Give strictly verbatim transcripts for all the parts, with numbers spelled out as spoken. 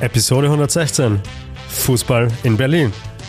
Episode hundertsechzehn. Fußball in Berlin.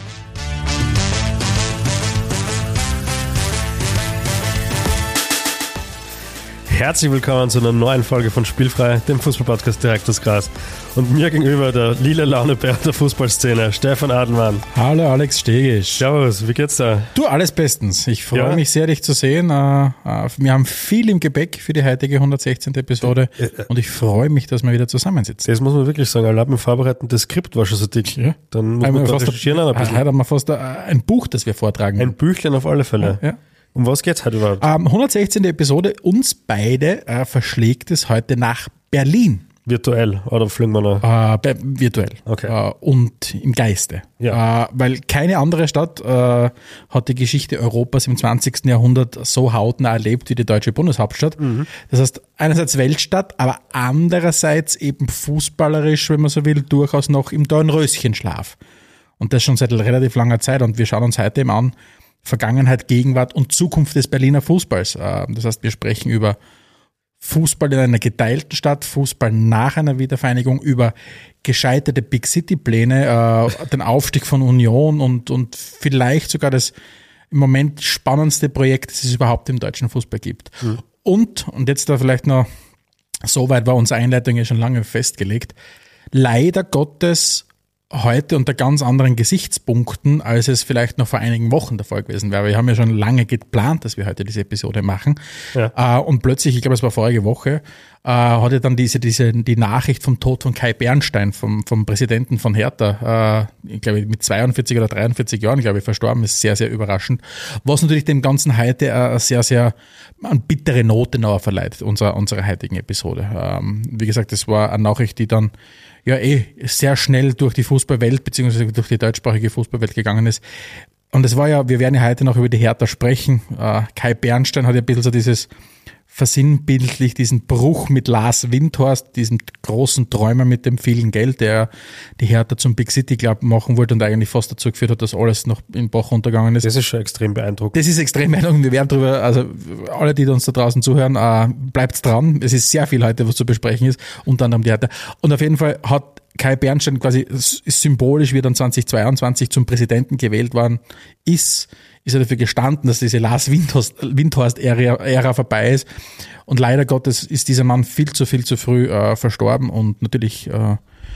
Herzlich willkommen zu einer neuen Folge von Spielfrei, dem Fußballpodcast direkt aus Graz. Und mir gegenüber der lila Launebär der Fußballszene, Stefan Adelmann. Hallo Alex Stegisch. Servus, wie geht's da? Du, alles bestens. Ich freue Ja. mich sehr, dich zu sehen. Äh, äh, Wir haben viel im Gepäck für die heutige hundertsechzehnte Episode und ich freue mich, dass wir wieder zusammensitzen. Das muss man wirklich sagen, allein beim Vorbereiten des Skript war schon so dick. Ja. Dann muss Haben man wir da fast recherchieren auch ein ein, bisschen. heute haben wir fast ein, ein Buch, das wir vortragen. Ein Büchlein auf alle Fälle. ja. Um was geht's heute überhaupt? Ähm, hundertsechzehnte Episode. Uns beide äh, verschlägt es heute nach Berlin. Virtuell oder fliegen wir noch? Äh, bei- virtuell Okay. äh, und im Geiste. Ja. Äh, weil keine andere Stadt äh, hat die Geschichte Europas im zwanzigsten Jahrhundert so hautnah erlebt wie die deutsche Bundeshauptstadt. Mhm. Das heißt, einerseits Weltstadt, aber andererseits eben fußballerisch, wenn man so will, durchaus noch im Dornröschenschlaf. Und das schon seit relativ langer Zeit. Und wir schauen uns heute eben an, Vergangenheit, Gegenwart und Zukunft des Berliner Fußballs. Äh, Das heißt, wir sprechen über Fußball in einer geteilten Stadt, Fußball nach einer Wiedervereinigung, über gescheiterte Big-City-Pläne, äh, den Aufstieg von Union und, und vielleicht sogar das im Moment spannendste Projekt, das es überhaupt im deutschen Fußball gibt. Mhm. Und, und jetzt da vielleicht noch, soweit war unsere Einleitung ja schon lange festgelegt, leider Gottes heute unter ganz anderen Gesichtspunkten, als es vielleicht noch vor einigen Wochen der Fall gewesen wäre. Wir haben ja schon lange geplant, dass wir heute diese Episode machen. Ja. Äh, und plötzlich, ich glaube, es war vorige Woche, äh, hatte dann diese, diese, die Nachricht vom Tod von Kai Bernstein, vom, vom Präsidenten von Hertha, äh, ich glaube, mit zweiundvierzig oder dreiundvierzig Jahren, glaube ich, verstorben ist, sehr, sehr überraschend. Was natürlich dem Ganzen heute äh, sehr, sehr eine bittere Note noch verleiht, unserer, unserer heutigen Episode. Ähm, wie gesagt, das war eine Nachricht, die dann ja eh sehr schnell durch die Fußballwelt beziehungsweise durch die deutschsprachige Fußballwelt gegangen ist. Und es war ja, wir werden ja heute noch über die Hertha sprechen. Äh, Kai Bernstein hat ja ein bisschen so dieses versinnbildlich, diesen Bruch mit Lars Windhorst, diesen großen Träumer mit dem vielen Geld, der die Hertha zum Big City Club machen wollte und eigentlich fast dazu geführt hat, dass alles noch in den Bach runtergegangen ist. Das ist schon extrem beeindruckend. Das ist extrem beeindruckend. Wir werden drüber, also alle, die uns da draußen zuhören, äh, bleibt dran. Es ist sehr viel heute, was zu besprechen ist, unter anderem die Hertha. Und auf jeden Fall hat Kai Bernstein quasi symbolisch, wie er dann zweitausendzweiundzwanzig zum Präsidenten gewählt worden ist, ist er dafür gestanden, dass diese Lars Windhorst-Ära vorbei ist. Und leider Gottes ist dieser Mann viel zu, viel zu früh äh, verstorben und natürlich äh,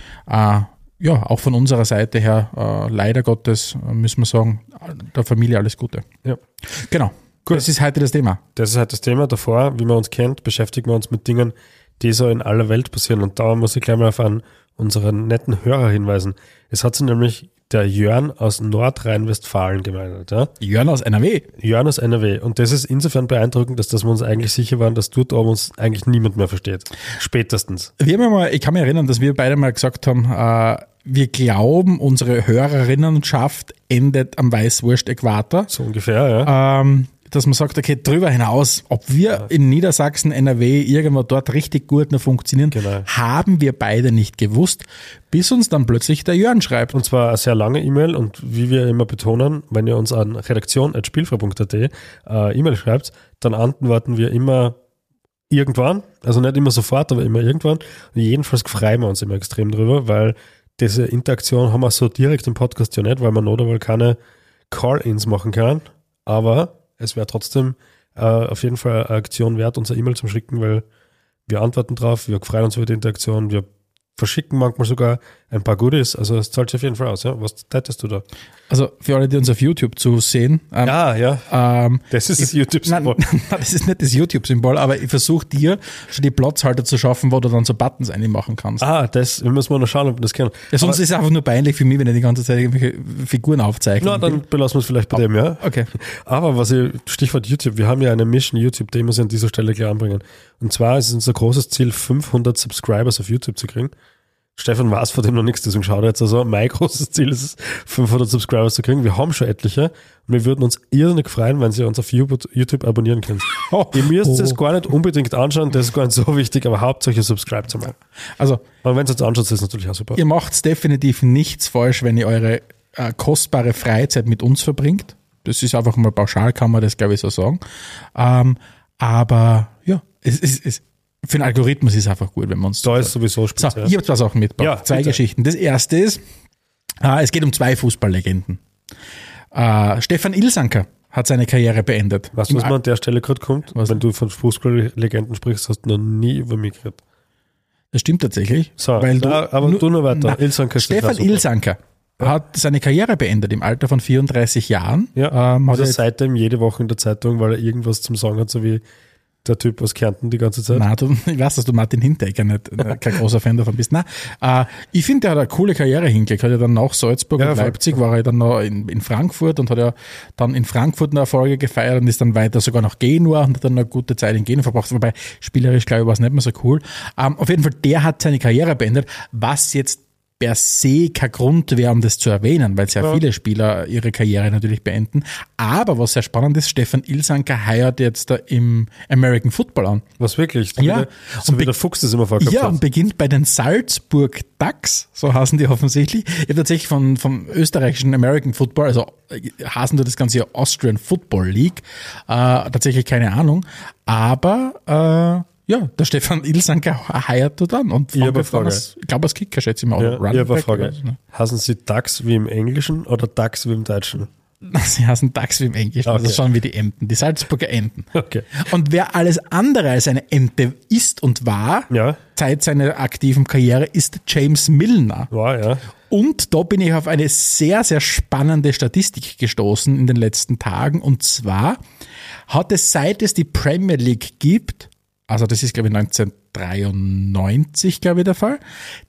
äh, ja, auch von unserer Seite her, äh, leider Gottes, äh, müssen wir sagen, der Familie alles Gute. Ja. Genau. Gut. Das ist heute das Thema. Das ist halt das Thema. Davor, wie man uns kennt, beschäftigen wir uns mit Dingen, die so in aller Welt passieren. Und da muss ich gleich mal auf einen unseren netten Hörer hinweisen. Es hat sich nämlich der Jörn aus Nordrhein-Westfalen gemeldet. Ja? Jörn aus N R W. Jörn aus N R W. Und das ist insofern beeindruckend, dass, dass wir uns eigentlich sicher waren, dass dort oben uns eigentlich niemand mehr versteht. Spätestens. Wir haben ja mal, ich kann mich erinnern, dass wir beide mal gesagt haben, äh, wir glauben, unsere Hörerinnenschaft endet am Weißwurst-Äquator. So ungefähr, ja. Ähm, dass man sagt, okay, drüber hinaus, ob wir ja. in Niedersachsen, N R W, irgendwo dort richtig gut noch funktionieren, Genau. haben wir beide nicht gewusst, bis uns dann plötzlich der Jörn schreibt. Und zwar eine sehr lange E-Mail und wie wir immer betonen, wenn ihr uns an redaktion at spielfrei punkt at äh, E-Mail schreibt, dann antworten wir immer irgendwann, also nicht immer sofort, aber immer irgendwann. Und jedenfalls freuen wir uns immer extrem drüber, weil diese Interaktion haben wir so direkt im Podcast ja nicht, weil man oder weil keine Call-Ins machen kann, aber es wäre trotzdem äh, auf jeden Fall eine Aktion wert, unser E-Mail zu schicken, weil wir antworten drauf, wir freuen uns über die Interaktion, wir verschicken manchmal sogar ein paar Goodies, also es zahlt sich auf jeden Fall aus. Ja? Was tätest du da? Also für alle, die uns auf YouTube zusehen. Ähm, ja, ja, ähm, das ist das YouTube-Symbol. Nein, nein, das ist nicht das YouTube-Symbol, aber ich versuche dir schon die Platzhalter zu schaffen, wo du dann so Buttons einmachen kannst. Ah, das, wir müssen mal noch schauen, ob wir das können. Ja, sonst aber, ist es einfach nur peinlich für mich, wenn ich die ganze Zeit irgendwelche Figuren aufzeichne. Na, dann belassen wir es vielleicht bei oh, dem, ja. Okay. Aber was ich, Stichwort YouTube, wir haben ja eine Mission YouTube, die muss ich an dieser Stelle gleich anbringen. Und zwar ist es unser großes Ziel, fünfhundert Subscribers auf YouTube zu kriegen. Stefan weiß von dem noch nichts, deswegen schaut er jetzt also. Mein großes Ziel ist es, fünfhundert Subscribers zu kriegen. Wir haben schon etliche und wir würden uns irrsinnig freuen, wenn Sie uns auf YouTube abonnieren können. Oh, ihr müsst oh. es gar nicht unbedingt anschauen, das ist gar nicht so wichtig, aber hauptsächlich subscribe zu machen. Also, aber wenn es jetzt anschaut, ist es natürlich auch super. Ihr macht definitiv nichts falsch, wenn ihr eure äh, kostbare Freizeit mit uns verbringt. Das ist einfach mal pauschal, kann man das glaube ich so sagen. Ähm, aber ja, es ist, es, Für den Algorithmus ist es einfach gut, wenn wir uns... Da ist sowieso spitze. So, ich habe zwei Sachen mitgebracht. Ja, zwei bitte. Geschichten. Das erste ist, äh, es geht um zwei Fußballlegenden. Äh, Stefan Ilsanker hat seine Karriere beendet. Weißt du, was mir an der Stelle gerade kommt? Was? Wenn du von Fußballlegenden sprichst, hast du noch nie über mich geredet. Das stimmt tatsächlich. So, weil du, na, aber du nur weiter. Na, Ilsanker ist Stefan total super. Ilsanker hat seine Karriere beendet im Alter von vierunddreißig Jahren. Ja, Ähm, hat also er jetzt, seitdem jede Woche in der Zeitung, weil er irgendwas zum Sagen hat, so wie der Typ aus Kärnten die ganze Zeit. na, du, ich weiß, dass du Martin Hinteregger nicht kein großer Fan davon bist. Nein, äh, ich finde, der hat eine coole Karriere hingelegt. Hat ja dann nach Salzburg Ja, und voll. Leipzig, war er dann noch in, in Frankfurt und hat ja dann in Frankfurt eine Erfolge gefeiert und ist dann weiter sogar nach Genua und hat dann eine gute Zeit in Genua verbracht. Wobei, spielerisch, glaube ich, war es nicht mehr so cool. Ähm, auf jeden Fall, der hat seine Karriere beendet, was jetzt per se kein Grund wäre, um das zu erwähnen, weil sehr Ja. viele Spieler ihre Karriere natürlich beenden. Aber was sehr spannend ist, Stefan Ilsanker heiratet jetzt da im American Football an. Was wirklich? So Ja. wie der, so Und wie be- der Fuchs das immer vorgehabt Ja, und hat. beginnt bei den Salzburg Ducks, so heißen die offensichtlich. Ich habe tatsächlich von, vom österreichischen American Football, also äh, heißen die das Ganze ja Austrian Football League, äh, tatsächlich keine Ahnung. Aber äh, ja, der Stefan Ilsanker heiratet dann und Ich hab fängt eine jetzt an Frage. als, ich glaube als Kicker, schätze ich mal. Ja, Oder ich habe eine Running Back Frage. oder so, ne? Hassen Sie Ducks wie im Englischen oder Ducks wie im Deutschen? Sie heißen Ducks wie im Englischen, Okay. also schon wie die Enten, die Salzburger Enten. Okay. Und wer alles andere als eine Ente ist und war, Ja, seit seiner aktiven Karriere, ist James Milner. war, ja. Und da bin ich auf eine sehr, sehr spannende Statistik gestoßen in den letzten Tagen. Und zwar hat es, seit es die Premier League gibt, also das ist, glaube ich, neunzehnhundertdreiundneunzig, glaube ich, der Fall,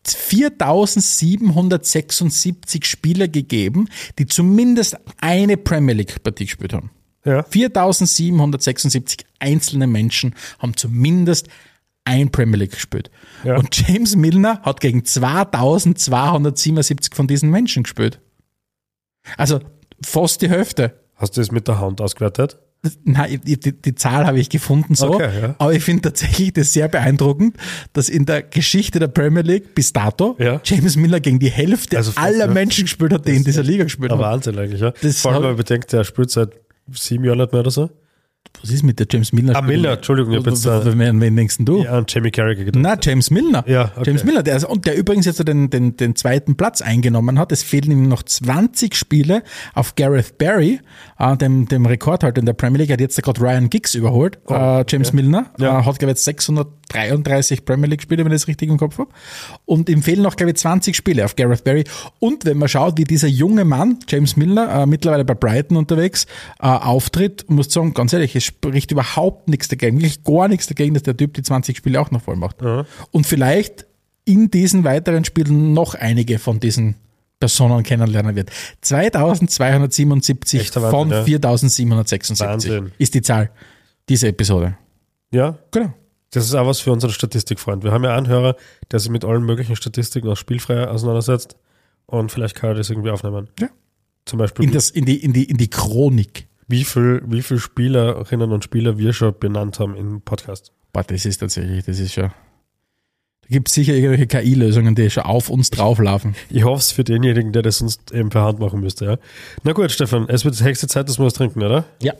viertausendsiebenhundertsechsundsiebzig Spieler gegeben, die zumindest eine Premier League-Partie gespielt haben. Ja, viertausendsiebenhundertsechsundsiebzig einzelne Menschen haben zumindest ein Premier League gespielt. Ja. Und James Milner hat gegen zweitausendzweihundertsiebenundsiebzig von diesen Menschen gespielt. Also fast die Hälfte. hast du das mit der Hand ausgewertet? Nein, ich- die, die Zahl habe ich gefunden so. Okay, ja. Aber ich finde tatsächlich das sehr beeindruckend, dass in der Geschichte der Premier League bis dato Ja. James Milner gegen die Hälfte Also fast, aller ja. Menschen gespielt hat, die in dieser Liga gespielt Ein haben. Wahnsinn eigentlich, ja. Das Vor allem, hat- wenn man bedenkt, der spielt seit sieben Jahren nicht mehr oder so. Was ist mit der James Milner? Ah, Milner, Entschuldigung, ich hab jetzt da- Wen, wen denkst denn du? Ja, an Jamie Carragher gedacht. Na, James Milner. Ja, okay. James Milner, der, ist- und der übrigens jetzt den, den, den zweiten Platz eingenommen hat. Es fehlen ihm noch zwanzig Spiele auf Gareth Barry, äh, dem, dem Rekordhalter in der Premier League. Er hat jetzt gerade Ryan Giggs überholt, Oh, äh, James okay. Milner. Ja. Äh, hat, glaube ich, jetzt sechshundertdreiunddreißig Premier League Spiele, wenn ich das richtig im Kopf habe. Und ihm fehlen noch, glaube ich, zwanzig Spiele auf Gareth Barry. Und wenn man schaut, wie dieser junge Mann, James Milner, äh, mittlerweile bei Brighton unterwegs, äh, auftritt, muss ich sagen, ganz ehrlich, es spricht überhaupt nichts dagegen, wirklich gar nichts dagegen, dass der Typ die zwanzig Spiele auch noch voll macht. Ja. Und vielleicht in diesen weiteren Spielen noch einige von diesen Personen kennenlernen wird. zweitausendzweihundertsiebenundsiebzig Echter Wahnsinn, von ja. viertausendsiebenhundertsechsundsiebzig Wahnsinn. ist die Zahl dieser Episode. Ja, Genau. das ist auch was für unseren Statistikfreund. Wir haben ja einen Hörer, der sich mit allen möglichen Statistiken aus Spielfrei auseinandersetzt und vielleicht kann er das irgendwie aufnehmen. Ja. Zum Beispiel, In, das, in, die, in, die, in die Chronik. wie viel, wie viel Spielerinnen und Spieler wir schon benannt haben im Podcast. Boah, das ist tatsächlich, das ist schon. Da gibt es sicher irgendwelche K I-Lösungen, die schon auf uns drauflaufen. Ich hoffe es für denjenigen, der das uns eben per Hand machen müsste. Ja. Na gut, Stefan, es wird höchste Zeit, dass wir was trinken, oder? Ja.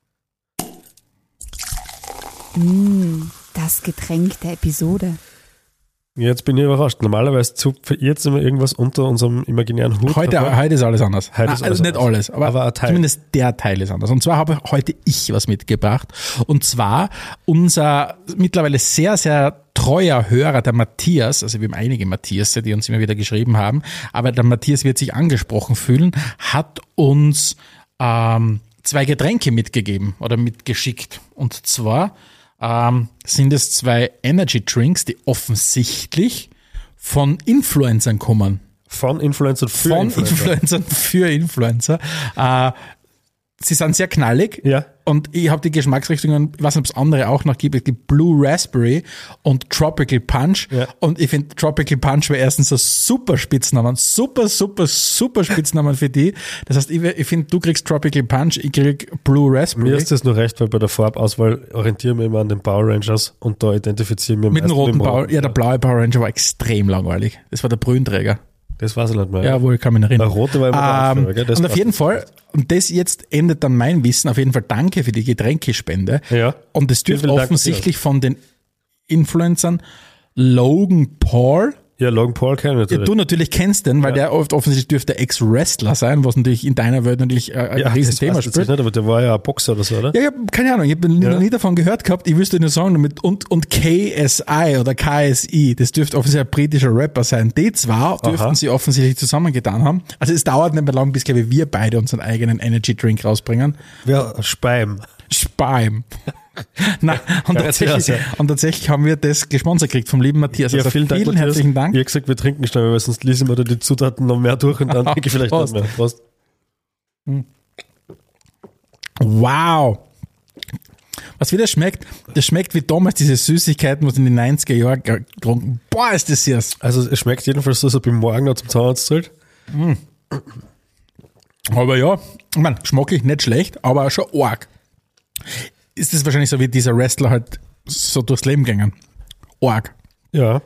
Das Getränk der Episode. Jetzt bin ich überrascht. Normalerweise zupfe ich jetzt immer irgendwas unter unserem imaginären Hut. Heute, davor. heute ist alles anders. Heute ist Ah, alles also nicht anders. alles, aber, Aber ein Teil. zumindest der Teil ist anders. Und zwar habe heute ich was mitgebracht. Und zwar unser mittlerweile sehr, sehr treuer Hörer, der Matthias, also wir haben einige Matthias, die uns immer wieder geschrieben haben, aber der Matthias wird sich angesprochen fühlen, hat uns ähm, zwei Getränke mitgegeben oder mitgeschickt. Und zwar ähm, sind es zwei Energy Drinks, die offensichtlich von Influencern kommen. Von Influencer für Von Influencer. Influencern für Influencer. Äh, sie sind sehr knallig. Ja. Und ich habe die Geschmacksrichtungen, ich weiß nicht, ob es andere auch noch gibt. Es gibt Blue Raspberry und Tropical Punch. Ja. Und ich finde, Tropical Punch wäre erstens ein super Spitznamen. Super, super, super Spitznamen für die. Das heißt, ich, ich finde, du kriegst Tropical Punch, ich krieg Blue Raspberry. Mir ist das nur recht, weil bei der Farbauswahl orientieren wir immer an den Power Rangers und da identifizieren wir mit dem meist roten mit dem Power. Ja, der blaue Power Ranger war extrem langweilig. Das war der Brünträger. Das weiß ich nicht mehr. Ja, wohl, kann mich noch erinnern. Der rote war immer der Ähm, Anführer, gell? Das und auf passt. jeden Fall, und das jetzt endet dann mein Wissen, auf jeden Fall danke für die Getränkespende. Ja. Und das Vielen, dürfte vielen Dank, offensichtlich von den Influencern, Logan Paul. Ja, Logan Paul kennen wir Ja, natürlich. du natürlich kennst den, weil Ja. der oft offensichtlich dürfte Ex-Wrestler sein, was natürlich in deiner Welt natürlich äh, ein ja, Riesenthema das weiß ich jetzt spielt. nicht, aber der war ja ein Boxer oder so, oder? Ja, ich hab keine Ahnung, ich habe Ja. noch nie davon gehört gehabt. Ich wüsste nur sagen, damit und, und K S I oder K S I, das dürfte offensichtlich ein britischer Rapper sein. Die zwei dürften Aha. sie offensichtlich zusammengetan haben. Also es dauert nicht mehr lang, bis, glaube ich, wir beide unseren eigenen Energy Drink rausbringen. Ja, Speim. Speim. Nein, und Ja, tatsächlich, sehr, sehr. und tatsächlich haben wir das gesponsert gekriegt vom lieben Matthias. Also Ja, vielen Dank, Matthias. herzlichen Dank. Ich habe gesagt, wir trinken schnell, weil sonst lesen wir da die Zutaten noch mehr durch und dann trinke ich vielleicht noch Prost. mehr. Prost. Wow. Was wie das schmeckt, das schmeckt wie damals diese Süßigkeiten, was in den neunziger Jahren getrunken. Boah, ist das süß. Also es schmeckt jedenfalls so, als ob ich morgen noch zum Zahnarzt zahlt. Aber ja, ich meine, geschmacklich nicht schlecht, aber schon arg. Ist das wahrscheinlich so, wie dieser Wrestler halt so durchs Leben gegangen. Arg. Ja.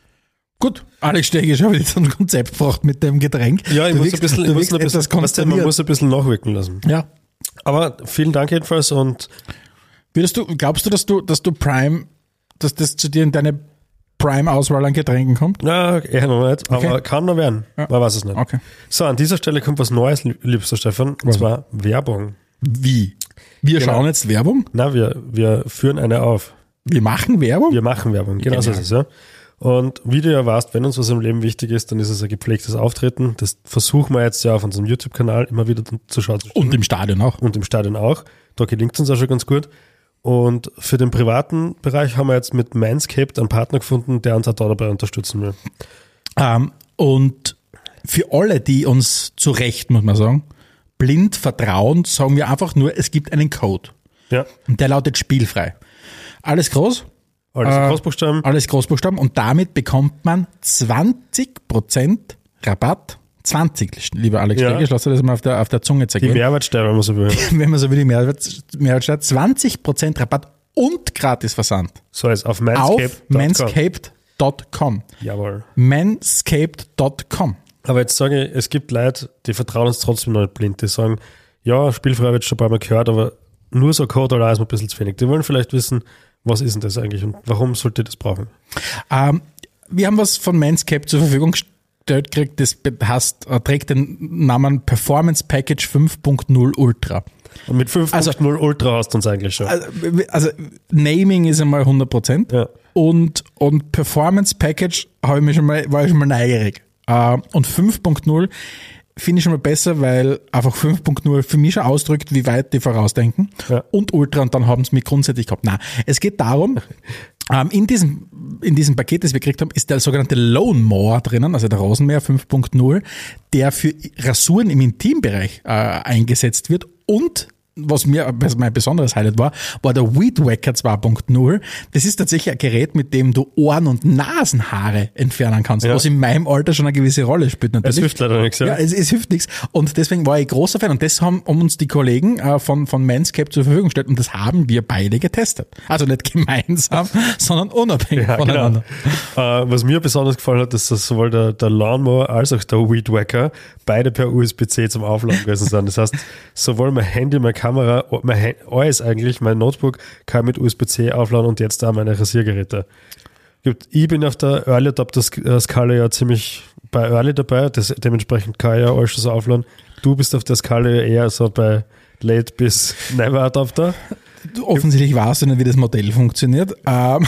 Gut, Alex Steger schon wieder so ein Konzept gebracht mit dem Getränk. Ja, ich du muss wirkst, ein bisschen, du ich muss wirkst ein bisschen, etwas weißt du, man konsterniert. muss ein bisschen nachwirken lassen. Ja. Aber vielen Dank jedenfalls und Würdest du, glaubst du, dass du, dass du Prime, dass das zu dir in deine Prime-Auswahl an Getränken kommt? na, eher noch nicht, aber Okay. kann noch werden. Ja. Man weiß es nicht. Okay. So, an dieser Stelle kommt was Neues, liebster Stefan, und Was? zwar Werbung. Wie? Wir Genau. schauen jetzt Werbung? Na, wir, wir führen eine auf. Wir machen Werbung? Wir machen Werbung, genau so ist Genial. es, ja. Und wie du ja weißt, wenn uns was im Leben wichtig ist, dann ist es ein gepflegtes Auftreten. Das versuchen wir jetzt ja auf unserem YouTube-Kanal immer wieder zur Schau zu stellen. Und im Stadion auch. Und im Stadion auch. Da gelingt es uns auch schon ganz gut. Und für den privaten Bereich haben wir jetzt mit Manscaped einen Partner gefunden, der uns auch da dabei unterstützen will. Ähm, und für alle, die uns zu Recht, muss man sagen, blind vertrauen, sagen wir einfach nur, es gibt einen Code. Ja, Und der lautet spielfrei. Alles groß, alles Äh, Großbuchstaben. alles Großbuchstaben. Und damit bekommt man zwanzig Prozent Rabatt. zwanzig, lieber Alex Ja. Stegisch, lass dir das mal auf der, auf der Zunge Die zergehen. Mehrwertsteuer, wenn man so will. Wenn man so will, die Mehrwert, Mehrwertsteuer, zwanzig Prozent Rabatt und gratis Versand. So ist auf Auf manscaped Punkt com. manscaped Punkt com. Jawohl. manscaped Punkt com. Aber jetzt sage ich, es gibt Leute, die vertrauen uns trotzdem noch nicht blind. Die sagen, ja, spielfrei habe ich schon ein paar Mal gehört, aber nur so Code allein ist mir ein bisschen zu wenig. Die wollen vielleicht wissen, was ist denn das eigentlich und warum sollte ich das brauchen? Ähm, wir haben was von Manscaped zur Verfügung gestellt gekriegt, das heißt, äh, trägt den Namen Performance Package fünf Punkt null Ultra. Und mit fünf Punkt null Also- Ultra hast du uns eigentlich schon. Also, also Naming ist einmal hundert Prozent Ja. und, und Performance Package habe ich mir schon mal, war ich schon mal neugierig. Äh, und fünf Punkt null finde ich schon mal besser, weil einfach fünf Punkt null für mich schon ausdrückt, wie weit die vorausdenken. Ja. Und Ultra und dann haben sie mich grundsätzlich gehabt. Nein, es geht darum, ähm, in diesem, in diesem Paket, das wir gekriegt haben, ist der sogenannte Lone Mower drinnen, also der Rasenmäher fünf Punkt null, der für Rasuren im Intimbereich äh, eingesetzt wird und was mir was mein besonderes Highlight war, war der Weed Wacker zwei Punkt null. Das ist tatsächlich ein Gerät, mit dem du Ohren- und Nasenhaare entfernen kannst, Ja. was in meinem Alter schon eine gewisse Rolle spielt natürlich. Es hilft leider nichts, ja. Ja, es, es hilft nichts. Und deswegen war ich großer Fan. Und das haben um uns die Kollegen äh, von, von Manscaped zur Verfügung gestellt. Und das haben wir beide getestet. Also nicht gemeinsam, sondern unabhängig Ja, genau. voneinander. Äh, was mir besonders gefallen hat, ist, dass sowohl der, der Lawnmower als auch der Weed Wacker beide per U S B C zum Aufladen gewesen sind. Das heißt, sowohl mein Handy, meine Kamera, mein Hand, alles eigentlich, mein Notebook kann mit U S B C aufladen und jetzt da meine Rasiergeräte. Gibt- Ich bin auf der Early Adopter Skala ja ziemlich bei Early dabei, das, dementsprechend kann ich ja alles schon so aufladen. Du bist auf der Skala eher so bei Late bis Never Adopter. Du, offensichtlich weißt du nicht, wie das Modell funktioniert. Ähm,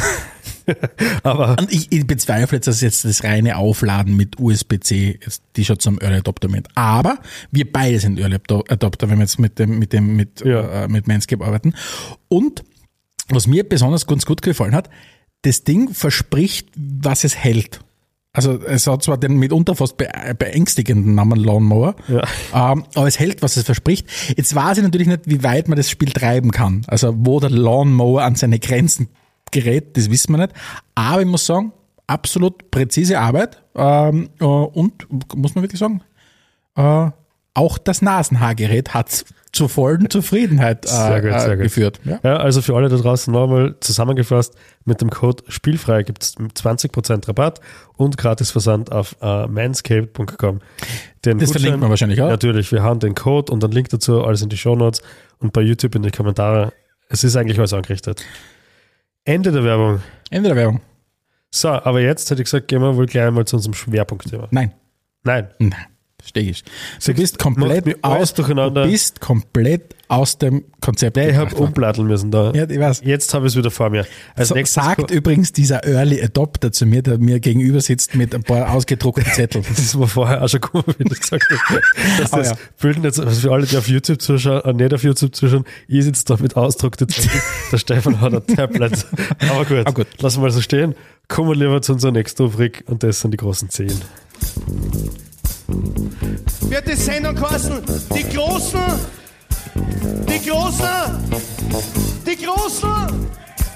Aber und ich, ich bezweifle jetzt, dass jetzt das reine Aufladen mit U S B C ist, die schon zum Early Adopter mit. Aber wir beide sind Early Adopter, wenn wir jetzt mit dem, mit dem, mit, Ja. äh, mit Manscaped arbeiten. Und was mir besonders ganz gut gefallen hat, das Ding verspricht, was es hält. Also es hat zwar den mitunter fast be- beängstigenden Namen Lawnmower, Ja. ähm, aber es hält, was es verspricht. Jetzt weiß ich natürlich nicht, wie weit man das Spiel treiben kann. Also wo der Lawnmower an seine Grenzen gerät, das wissen wir nicht. Aber ich muss sagen, absolut präzise Arbeit ähm, äh, und, muss man wirklich sagen, äh, auch das Nasenhaargerät hat zur vollen Zufriedenheit äh, Sehr gut, sehr äh, gut. geführt. Ja? Ja, also für alle da draußen nochmal zusammengefasst, mit dem Code Spielfrei gibt es zwanzig Prozent Rabatt und gratis Versand auf äh, manscaped Punkt com. Den Das verlinkt man wahrscheinlich auch. Natürlich, wir haben den Code und einen Link dazu, alles in die Shownotes und bei YouTube in die Kommentare. Es ist eigentlich alles angerichtet. Ende der Werbung. Ende der Werbung. So, aber jetzt hätte ich gesagt, gehen wir wohl gleich mal zu unserem Schwerpunktthema. Nein. Nein. Nein. Verstehe ich. Du bist komplett Macht mich alles aus, durcheinander. du bist komplett aus dem Konzept. Nee, ich habe gebracht worden. umplatteln müssen da. Ja, ich weiß. Jetzt habe ich es wieder vor mir. Als So, nächstes sagt ko- übrigens dieser Early Adopter zu mir, der mir gegenüber sitzt mit ein paar ausgedruckten Zetteln. Das ist mir vorher auch schon gekommen, wie du gesagt hast. Dass Oh das ja. bilden jetzt, also für alle, die auf YouTube zuschauen, äh, nicht auf YouTube zuschauen, ich sitze da mit ausgedruckten Zetteln. Der Stefan hat ein Tablet. Aber gut, Ah, gut. lassen wir mal so stehen. Kommen wir lieber zu unserer nächsten Rubrik und das sind die großen Zehn. Wird die Sendung kosten? Die Großen, die Großen, die Großen,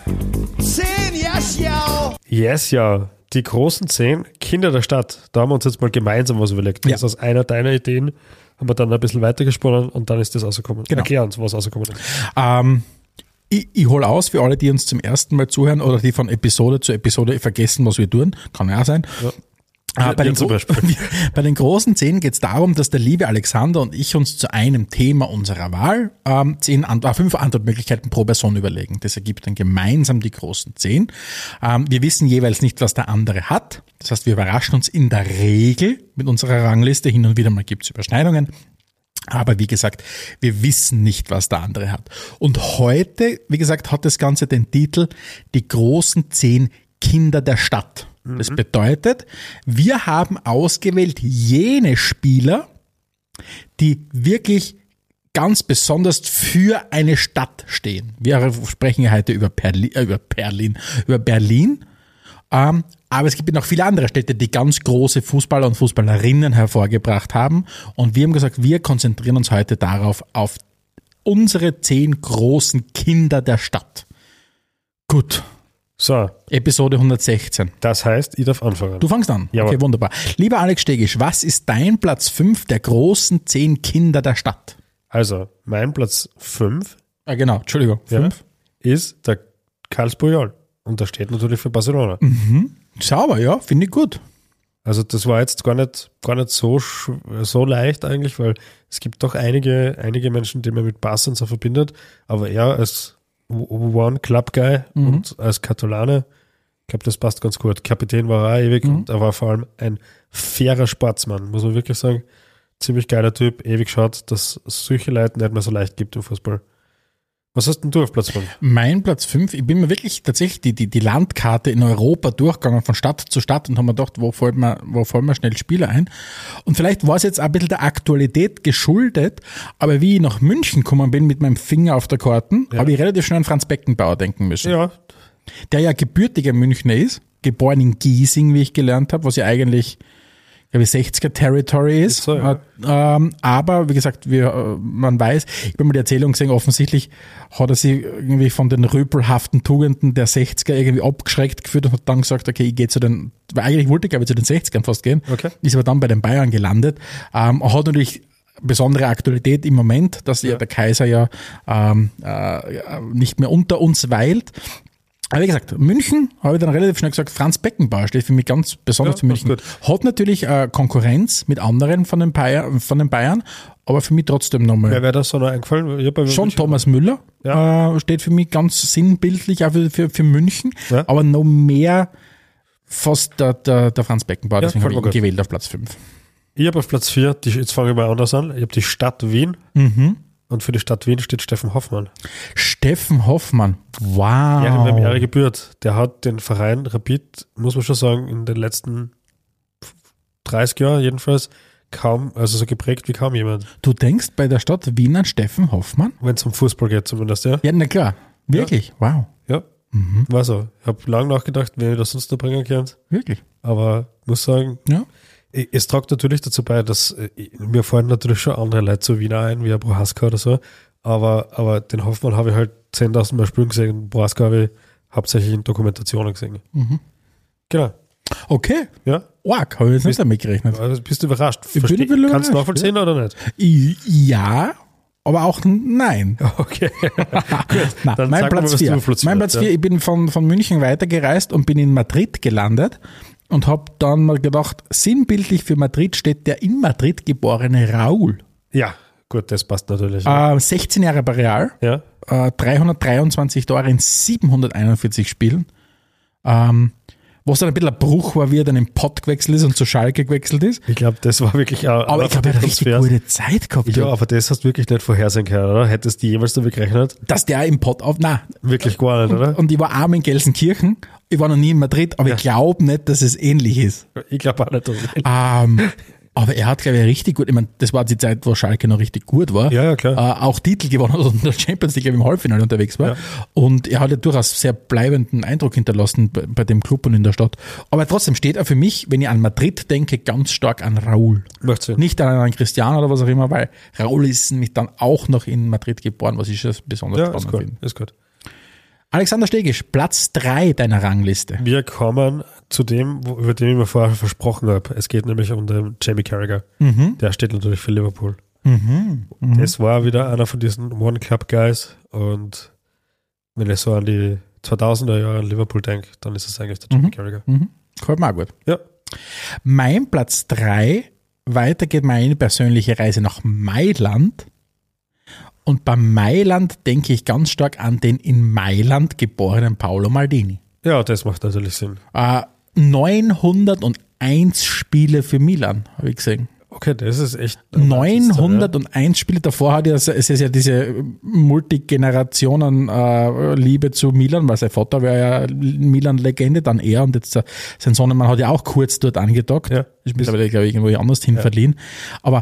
zehn, yes, ja. Yes, ja. Die großen Zehn Kinder der Stadt. Da haben wir uns jetzt mal gemeinsam was überlegt. Das Ja. ist aus einer deiner Ideen, haben wir dann ein bisschen weitergesponnen und dann ist das rausgekommen. Genau. Erklär uns, was rausgekommen ist. Ähm, ich ich hole aus für alle, die uns zum ersten Mal zuhören oder die von Episode zu Episode vergessen, was wir tun. Kann ja auch sein. Ja. Ah, Wir- bei, wir den zum Gro- Beispiel. bei den großen Zehn geht es darum, dass der liebe Alexander und ich uns zu einem Thema unserer Wahl ähm, zehn, Ant- äh, fünf Antwortmöglichkeiten pro Person überlegen. Das ergibt dann gemeinsam die großen Zehn. Ähm, wir wissen jeweils nicht, was der andere hat. Das heißt, wir überraschen uns in der Regel mit unserer Rangliste. Hin und wieder mal gibt es Überschneidungen. Aber wie gesagt, wir wissen nicht, was der andere hat. Und heute, wie gesagt, hat das Ganze den Titel Die großen Zehn Kinder der Stadt. Das bedeutet, wir haben ausgewählt jene Spieler, die wirklich ganz besonders für eine Stadt stehen. Wir sprechen ja heute über Berlin, äh, über Berlin, über Berlin. Ähm, aber es gibt noch viele andere Städte, die ganz große Fußballer und Fußballerinnen hervorgebracht haben. Und wir haben gesagt, wir konzentrieren uns heute darauf, auf unsere zehn großen Kinder der Stadt. Gut. So, Episode hundertsechzehn. das heißt, ich darf anfangen. Du fangst an. Jawohl. Okay, wunderbar. Lieber Alex Stegisch, was ist dein Platz fünf der großen zehn Kinder der Stadt? Also, mein Platz fünf Ah, genau, Entschuldigung. ja, Fünf. ist der Carles Puyol. Und der steht natürlich für Barcelona. Sauber, ja, finde ich gut. Also das war jetzt gar nicht, gar nicht so, sch- so leicht eigentlich, weil es gibt doch einige, einige Menschen, die man mit Barca so verbindet. Aber er als One-Club-Guy und als Katalane, ich glaube, das passt ganz gut. Kapitän war er auch ewig und er war vor allem ein fairer Sportsmann, muss man wirklich sagen. Ziemlich geiler Typ, ewig schaut, dass es solche Leute nicht mehr so leicht gibt im Fußball. Was hast denn du auf Platz fünf? Mein Platz fünf, ich bin mir wirklich tatsächlich die, die, die Landkarte in Europa durchgegangen, von Stadt zu Stadt und haben mir gedacht, wo fällt mir, wo fallen mir schnell Spieler ein? Und vielleicht war es jetzt auch ein bisschen der Aktualität geschuldet, aber wie ich nach München gekommen bin mit meinem Finger auf der Karten, Ja. habe ich relativ schnell an Franz Beckenbauer denken müssen. Ja, Der ja gebürtiger Münchner ist, geboren in Giesing, wie ich gelernt habe, was ja eigentlich, glaube ich, sechziger Territory ist. Ist so, ja. Äh, ähm, aber wie gesagt, wir, äh, man weiß, ich habe mal die Erzählung gesehen, offensichtlich hat er sich irgendwie von den rüpelhaften Tugenden der sechziger irgendwie abgeschreckt gefühlt und hat dann gesagt, okay, ich gehe zu den, weil eigentlich wollte ich, glaube ich, zu den sechzigern fast gehen, Okay. ist aber dann bei den Bayern gelandet. Ähm, hat natürlich besondere Aktualität im Moment, dass ja der Kaiser ja ähm, äh, nicht mehr unter uns weilt. Aber wie gesagt, München, habe ich dann relativ schnell gesagt, Franz Beckenbauer steht für mich ganz besonders Ja, für München. gut. Hat natürlich äh, Konkurrenz mit anderen von den, Bayern, von den Bayern, aber für mich trotzdem nochmal. wer wäre das so noch eingefallen? Ich hab bei Schon München- Thomas Müller Ja. äh, steht für mich ganz sinnbildlich auch für, für, für München, Ja. aber noch mehr fast der, der, der Franz Beckenbauer, Ja, deswegen voll habe ich gut. ihn gewählt auf Platz fünf. Ich habe auf Platz vier, die, jetzt fange ich mal anders an, ich habe die Stadt Wien Mhm. und für die Stadt Wien steht Steffen Hoffmann. Steffen Hoffmann, wow. Ehre, wem Ehre gebührt. Der hat den Verein Rapid, muss man schon sagen, in den letzten dreißig Jahren jedenfalls kaum, also so geprägt wie kaum jemand. Du denkst bei der Stadt Wien an Steffen Hoffmann? Wenn es um Fußball geht zumindest, ja. Ja, na klar. Wirklich? Wow. Ja, war so. Ich habe lange nachgedacht, wer ich das sonst noch bringen kann, Wirklich? aber muss sagen, Ja. ich- es tragt natürlich dazu bei, dass äh, mir fallen natürlich schon andere Leute zu Wien ein, wie ein Prohaska oder so, aber, aber den Hoffmann habe ich halt zehntausend Mal spielen gesehen, Prohaska habe ich hauptsächlich in Dokumentationen gesehen. Genau, Okay. ja. Arg, habe ich jetzt nicht damit gerechnet. Also bist du überrascht? bin Versteh- ein bisschen Kannst du überrascht, nachvollziehen oder nicht? I- Ja, aber auch nein. Okay. Nein, Dann mein sag mal, Platz was du vier. auf Platz Mein vier Platz hast, vier, ja. ich bin von, von München weitergereist und bin in Madrid gelandet und habe dann mal gedacht, sinnbildlich für Madrid steht der in Madrid geborene Raúl. Ja, Gut, das passt natürlich. Ja. Äh, sechzehn Jahre bei Real, ja. äh, dreihundertdreiundzwanzig Tore in siebenhunderteinundvierzig Spielen. Ähm, was dann ein bisschen ein Bruch war, wie er dann im Pott gewechselt ist und zu Schalke gewechselt ist. Ich glaube, das war wirklich auch. Aber ich glaube, er hat richtig gute Zeit gehabt. Ja, aber das hast du wirklich nicht vorhersehen können, oder? Hättest du jemals damit gerechnet? Dass der im Pott auf, nein. Wirklich gar nicht, oder? Und, und ich war arm in Gelsenkirchen, ich war noch nie in Madrid, aber Ja. ich glaube nicht, dass es ähnlich ist. Ich glaube auch nicht. Ähm, aber er hat, glaube ich, richtig gut, ich meine, das war die Zeit, wo Schalke noch richtig gut war. Ja, ja, klar. Äh, auch Titel gewonnen hat und in der Champions League, glaube ich, im Halbfinale unterwegs war. Ja. Und er hat ja durchaus sehr bleibenden Eindruck hinterlassen bei, bei dem Club und in der Stadt. Aber trotzdem steht er für mich, wenn ich an Madrid denke, ganz stark an Raúl. Macht Sinn. Nicht an einen Cristiano oder was auch immer, weil Raúl ist nämlich dann auch noch in Madrid geboren, was ich schon besonders Ja, ist spannend gut. finde. Ist gut. Alexander Stegisch, Platz drei deiner Rangliste. Wir kommen zu dem, wo- über den ich mir vorher versprochen habe. Es geht nämlich um den Jamie Carragher. Mhm. Der steht natürlich für Liverpool. Mhm. Das war wieder einer von diesen One-Club-Guys. Und wenn ich so an die zweitausender Jahre in Liverpool denke, dann ist es eigentlich der Jamie Mhm. Carragher. Mhm. Gefällt mir auch gut. Ja. Mein Platz drei, weiter geht meine persönliche Reise nach Mailand. Und bei Mailand denke ich ganz stark an den in Mailand geborenen Paolo Maldini. Ja, das macht natürlich Sinn. Äh, neunhunderteins Spiele für Milan, habe ich gesehen. Okay, das ist echt. neunhunderteins Spiele, davor hat er, es ist ja diese Multigenerationen-Liebe zu Milan, weil sein Vater war ja Milan-Legende, dann er und jetzt äh, sein Sohnemann hat ja auch kurz dort angedockt, Ja. ist mittlerweile, glaube ich, irgendwo anders hin Ja. verliehen, aber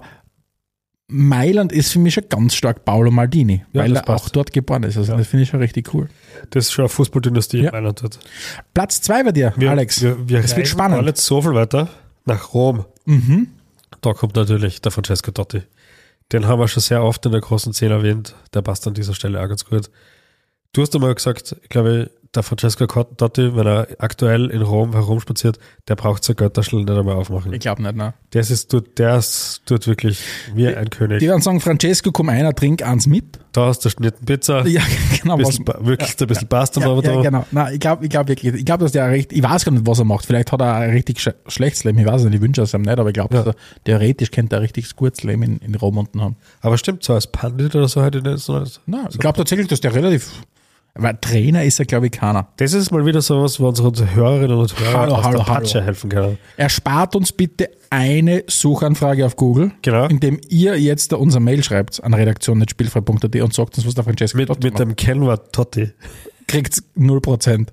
Mailand ist für mich schon ganz stark Paolo Maldini, Ja, weil das er passt. auch dort geboren ist, also Ja. das finde ich schon richtig cool. Das ist schon eine Fußballdynastie Ja. in Mailand dort. Platz zwei bei dir, Wir, Alex. Wir, wir Es wird reisen spannend. gar nicht so viel weiter nach Rom. Mhm. Da kommt natürlich der Francesco Totti. Den haben wir schon sehr oft in der großen Szene erwähnt. Der passt an dieser Stelle auch ganz gut. Du hast einmal gesagt, ich glaube, der Francesco Totti, wenn er aktuell in Rom herumspaziert, der braucht sein Götterschl nicht einmal aufmachen. Ich glaube nicht, ne? Das ist, tut, der ist, tut wirklich wie ein König. Die werden sagen, Francesco, komm einer, trink eins mit. Da hast du Schnittenpizza, Ja, genau. bisschen, ba- wirklich ein bisschen Pasta Ja, noch ja, da. genau. Nein, ich glaube ich glaub wirklich, ich glaube, dass der recht, ich weiß gar nicht, was er macht. Vielleicht hat er ein richtig sch schlechtes Leben, ich weiß nicht, ich wünsche es ihm nicht, aber ich glaube, Ja. dass er theoretisch könnte er ein richtig gutes Leben in, in Rom unten haben. Aber stimmt, so als Pandit oder so hätte ich nicht so. Nein, ich glaube tatsächlich, dass der relativ, weil Trainer ist er, glaube ich, keiner. Das ist mal wieder sowas, wo unsere Hörerinnen und Hörer Hallo, aus hallo, der Patsche hallo. helfen können. Erspart uns bitte eine Suchanfrage auf Google, Genau. indem ihr jetzt da unser Mail schreibt an redaktion punkt spielfrei punkt at und sagt uns, was der Francesco Mit, Totti mit macht. dem Kennwort Totti. Kriegt null Prozent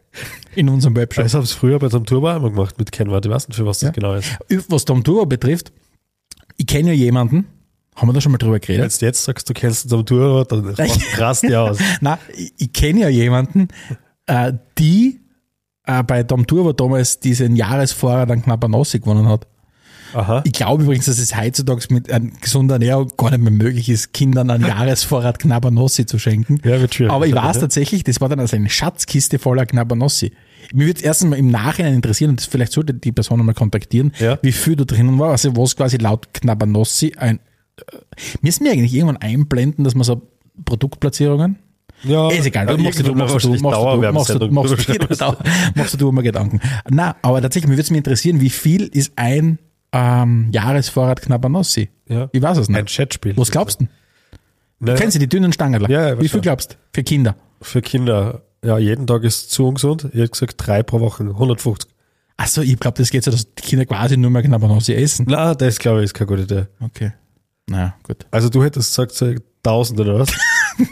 in unserem Webshop. Das habe ich früher bei dem Turbo immer gemacht mit Kennwort. Ich weiß nicht, für was das Ja. genau ist. Was Tom Turbo betrifft, ich kenne ja jemanden, haben wir da schon mal drüber Wenn geredet? du jetzt sagst, du kennst den Turbo, dann rast die aus. Nein, ich, ich kenne ja jemanden, äh, die äh, bei Tom Turbo damals diesen Jahresvorrat an Knappernossi gewonnen hat. Aha. Ich glaube übrigens, dass es heutzutage mit einer gesunden Ernährung gar nicht mehr möglich ist, Kindern einen Jahresvorrat Knabbernossi zu schenken. Ja, wird schwierig. Aber ich weiß Ja. tatsächlich, das war dann also eine Schatzkiste voller Knabbernossi. Mir würde es erst einmal im Nachhinein interessieren, und das vielleicht sollte die Person einmal kontaktieren, Ja. wie viel da drinnen war, also was quasi laut Knabbernossi ein, äh, müssen wir eigentlich irgendwann einblenden, dass man so Produktplatzierungen, Ja, ist egal, ja, machst du, irgendwann machst du, wahrscheinlich machst du, machst du, Dauerwerbesendung machst du, drüber machst du, Dauer- machst du dir immer Gedanken. Nein, aber tatsächlich, mir würde es mich interessieren, wie viel ist ein ähm, Jahresvorrat Knabbernossi? Ja. Ich weiß es Ein nicht. Chatspiel. Was glaubst du? Nein, Kennst du die dünnen Stangerler? Ja, ja, Wie viel schon. glaubst du? Für Kinder? Für Kinder, ja, jeden Tag ist zu ungesund. Ich hätte gesagt, drei pro Woche, hundertfünfzig. Achso, ich glaube, das geht so, dass die Kinder quasi nur mehr Knabbernossi essen. Na, das glaube ich ist keine gute Idee. Okay. Naja, gut. Also du hättest gesagt, so tausend oder was?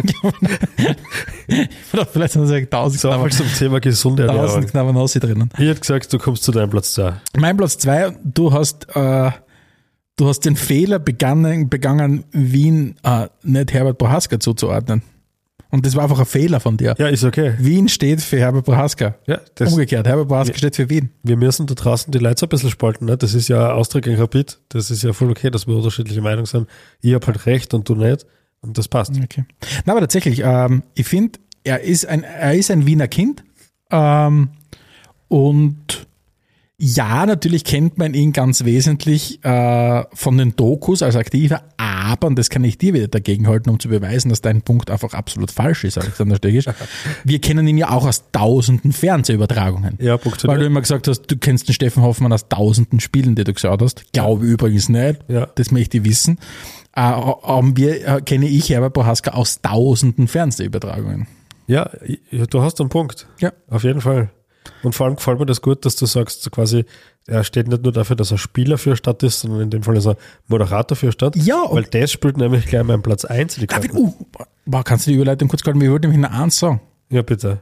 Oder vielleicht sind es tausend So viel zum Thema gesunde Ernährung. tausend Knabbernossi drinnen. Ich hätte gesagt, du kommst zu deinem Platz zwei. Mein Platz zwei, du hast, äh, du hast den Fehler begangen, begangen Wien äh, nicht Herbert Prohaska zuzuordnen. Und das war einfach ein Fehler von dir. Ja, ist okay. Wien steht für Herbert Prohaska. Ja, das, Umgekehrt, Herbert Prohaska steht für Wien. wir müssen da draußen die Leute so ein bisschen spalten. Ne? Das ist ja Austria gegen Rapid. Das ist ja voll okay, dass wir unterschiedliche Meinungen sind. Ich habe halt recht und du nicht. Und das passt. Okay. Na, aber tatsächlich, ähm, ich finde, er ist ein, er ist ein Wiener Kind. Ähm, und ja, natürlich kennt man ihn ganz wesentlich äh, von den Dokus als Aktiver, aber, und das kann ich dir wieder dagegen halten, um zu beweisen, dass dein Punkt einfach absolut falsch ist, Alexander Stegisch. Wir kennen ihn ja auch aus tausenden Fernsehübertragungen. Ja, Punkt zu Weil du dir. immer gesagt hast, du kennst den Steffen Hoffmann aus tausenden Spielen, die du geschaut hast. Glaube übrigens nicht. Ja. Das möchte ich wissen. äh, haben wir, äh, kenne ich Herbert Prohaska aus tausenden Fernsehübertragungen. Ja, du hast einen Punkt. Ja. Auf jeden Fall. Und vor allem gefällt mir das gut, dass du sagst, quasi, er steht nicht nur dafür, dass er Spieler für Stadt ist, sondern in dem Fall ist er Moderator für Stadt. Ja. Weil das spielt nämlich gleich meinen Platz eins. Die David, uh, boah, kannst du die Überleitung kurz halten? Ich wollte nämlich noch eins sagen. Ja, bitte.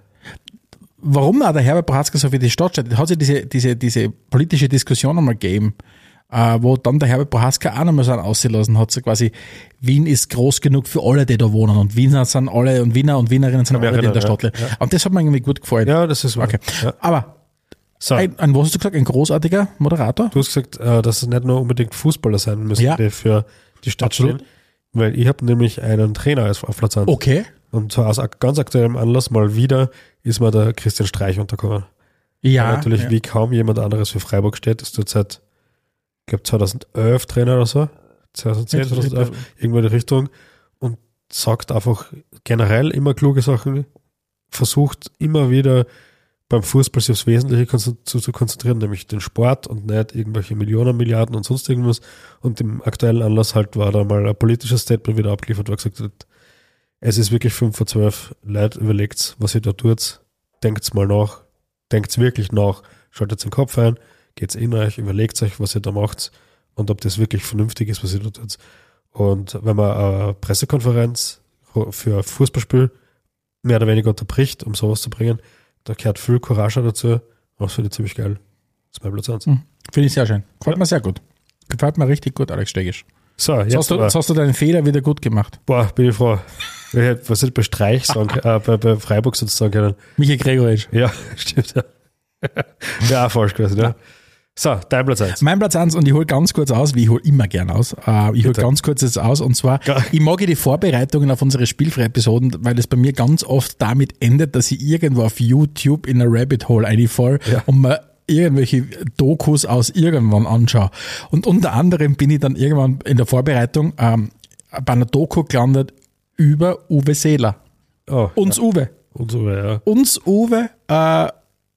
Warum auch der Herbert Prohaska so für die Stadt steht, hat sich diese, diese, diese politische Diskussion einmal gegeben, äh, wo dann der Herbert Prohaska auch nochmal so einen ausgelassen hat, so quasi, Wien ist groß genug für alle, die da wohnen, und Wiener sind alle, und Wiener und Wienerinnen sind alle, die in der Stadt leben. Ja, ja. Und das hat mir irgendwie gut gefallen. Ja, das ist wahr. Okay. Ja. Aber, so. ein, ein, was hast du gesagt, ein großartiger Moderator? Du hast gesagt, äh, dass es nicht nur unbedingt Fußballer sein müssen, Ja. die für die Stadt Absolut. stehen, weil ich habe nämlich einen Trainer auf Platz eins. Okay. Und zwar aus ganz aktuellem Anlass mal wieder ist mir der Christian Streich untergekommen. Ja. Der natürlich ja. wie kaum jemand anderes für Freiburg steht, ist derzeit, ich glaube zweitausendelf Trainer oder so, zweitausendzehn, zweitausendelf, irgendwo in die Richtung, und sagt einfach generell immer kluge Sachen, versucht immer wieder beim Fußball sich aufs Wesentliche zu, zu konzentrieren, nämlich den Sport und nicht irgendwelche Millionen, Milliarden und sonst irgendwas. Und im aktuellen Anlass halt war da mal ein politisches Statement wieder abgeliefert, wo er gesagt hat, es ist wirklich fünf vor zwölf, Leute, überlegt's, was ihr da tut, denkt's mal nach, denkt's wirklich nach, schaltet den Kopf ein, geht's in euch, überlegt euch, was ihr da macht und ob das wirklich vernünftig ist, was ihr da tut. Und wenn man eine Pressekonferenz für ein Fußballspiel mehr oder weniger unterbricht, um sowas zu bringen, da gehört viel Courage dazu, und das finde ich ziemlich geil. Das ist mein Platz eins. Hm. Finde ich sehr schön. Gefällt mir sehr gut. Gefällt mir richtig gut, Alex Stegisch. So, jetzt Jetzt hast, du, aber, jetzt hast du deinen Fehler wieder gut gemacht. boah, bin ich froh. Ich hätte, was ich bei Streich sagen, äh, bei, bei Freiburg sozusagen können. Michael Gregoritsch. Ja, stimmt. Ja, ja auch falsch gewesen, ja. So, dein Platz eins. Mein Platz eins, und ich hole ganz kurz aus, wie ich hole immer gern aus. Äh, ich hole ganz kurz jetzt aus, und zwar, Ja. ich mag ja die Vorbereitungen auf unsere Spielfrei-Episoden, weil es bei mir ganz oft damit endet, dass ich irgendwo auf YouTube in ein Rabbit Hole reinfall Ja. und mir irgendwelche Dokus aus irgendwann anschaue. Und unter anderem bin ich dann irgendwann in der Vorbereitung ähm, bei einer Doku gelandet über Uwe Seeler. Oh, Uns ja. Uwe. Und so, ja. Uns Uwe äh,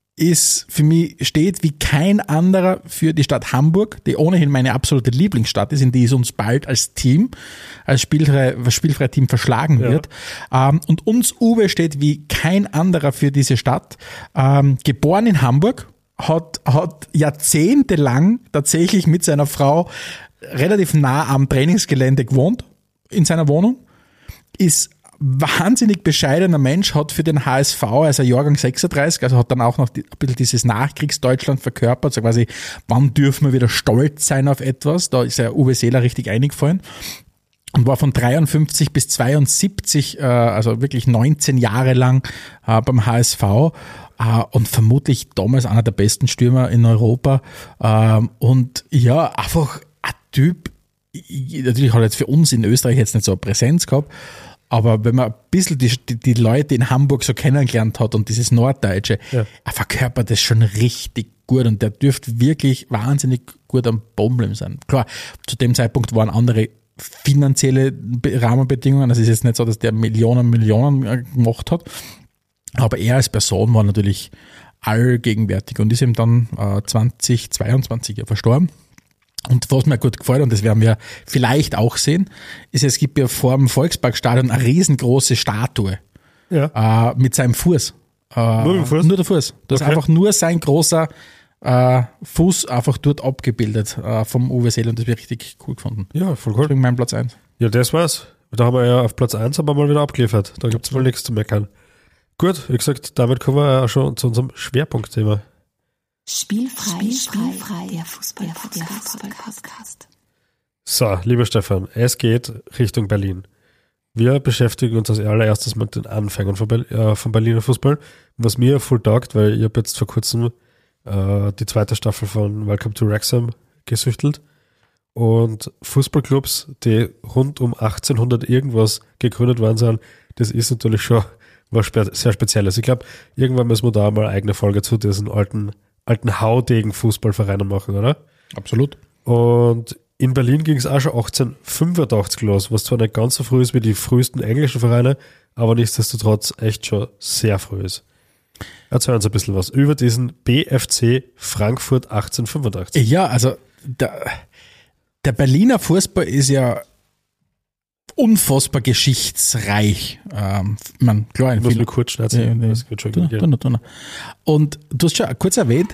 ist für mich, steht wie kein anderer für die Stadt Hamburg, die ohnehin meine absolute Lieblingsstadt ist, in die es uns bald als Team, als spielfrei, spielfrei Team verschlagen Ja. wird. Ähm, und uns Uwe steht wie kein anderer für diese Stadt. Ähm, geboren in Hamburg, hat, hat jahrzehntelang tatsächlich mit seiner Frau relativ nah am Trainingsgelände gewohnt, in seiner Wohnung, ist wahnsinnig bescheidener Mensch, hat für den H S V, also Jahrgang sechsunddreißig, also hat dann auch noch die, ein bisschen dieses Nachkriegsdeutschland verkörpert, so quasi, wann dürfen wir wieder stolz sein auf etwas, da ist ja Uwe Seeler richtig eingefallen, und war von dreiundfünfzig bis zweiundsiebzig, äh, also wirklich neunzehn Jahre lang äh, beim H S V, äh, und vermutlich damals einer der besten Stürmer in Europa, äh, und ja, einfach ein Typ, natürlich hat er jetzt für uns in Österreich jetzt nicht so eine Präsenz gehabt, aber wenn man ein bisschen die, die, die Leute in Hamburg so kennengelernt hat und dieses Norddeutsche, Ja. er verkörpert das schon richtig gut, und der dürfte wirklich wahnsinnig gut am Boden bleiben sein. Klar, zu dem Zeitpunkt waren andere finanzielle Be- Rahmenbedingungen, also es ist jetzt nicht so, dass der Millionen, Millionen äh, gemacht hat, aber er als Person war natürlich allgegenwärtig und ist ihm dann äh, zwanzig zweiundzwanzig ja verstorben. Und was mir gut gefällt, und das werden wir vielleicht auch sehen, ist, es gibt ja vor dem Volksparkstadion eine riesengroße Statue Ja. äh, mit seinem Fuß. Äh, Nur mit dem Fuß? Nur der Fuß. Da ist Okay. einfach nur sein großer äh, Fuß einfach dort abgebildet äh, vom Uwe Seeler, und das wird richtig cool gefunden. Ja, voll cool. Deswegen mein Platz eins. Ja, das war's. Da haben wir ja auf Platz eins aber mal wieder abgeliefert. Da gibt's wohl nichts zu meckern. Gut, wie gesagt, damit kommen wir ja schon zu unserem Schwerpunktthema. Spielfrei, Spielfrei, der Fußball-Podcast. So, lieber Stefan, es geht Richtung Berlin. Wir beschäftigen uns als allererstes mit den Anfängen von, Ber- äh, vom Berliner Fußball, was mir voll taugt, weil ich habe jetzt vor kurzem äh, die zweite Staffel von Welcome to Wrexham gesüchtelt, und Fußballclubs, die rund um achtzehnhundert irgendwas gegründet worden sind, das ist natürlich schon was spe- sehr Spezielles. Ich glaube, irgendwann müssen wir da mal eine eigene Folge zu diesen alten, alten Haudegen-Fußballvereinen machen, oder? Absolut. Und in Berlin ging es auch schon achtzehnhundertfünfundachtzig los, was zwar nicht ganz so früh ist wie die frühesten englischen Vereine, aber nichtsdestotrotz echt schon sehr früh ist. Erzähl uns ein bisschen was über diesen B F C Frankfurt achtzehnhundertfünfundachtzig. Ja, also der, der Berliner Fußball ist ja unfassbar geschichtsreich. Ähm, man, klar, in Muss vielen- mir kurz schneiden. Ja, Das wird schon Tu noch, gehen. tu noch, tu noch. Und du hast schon kurz erwähnt,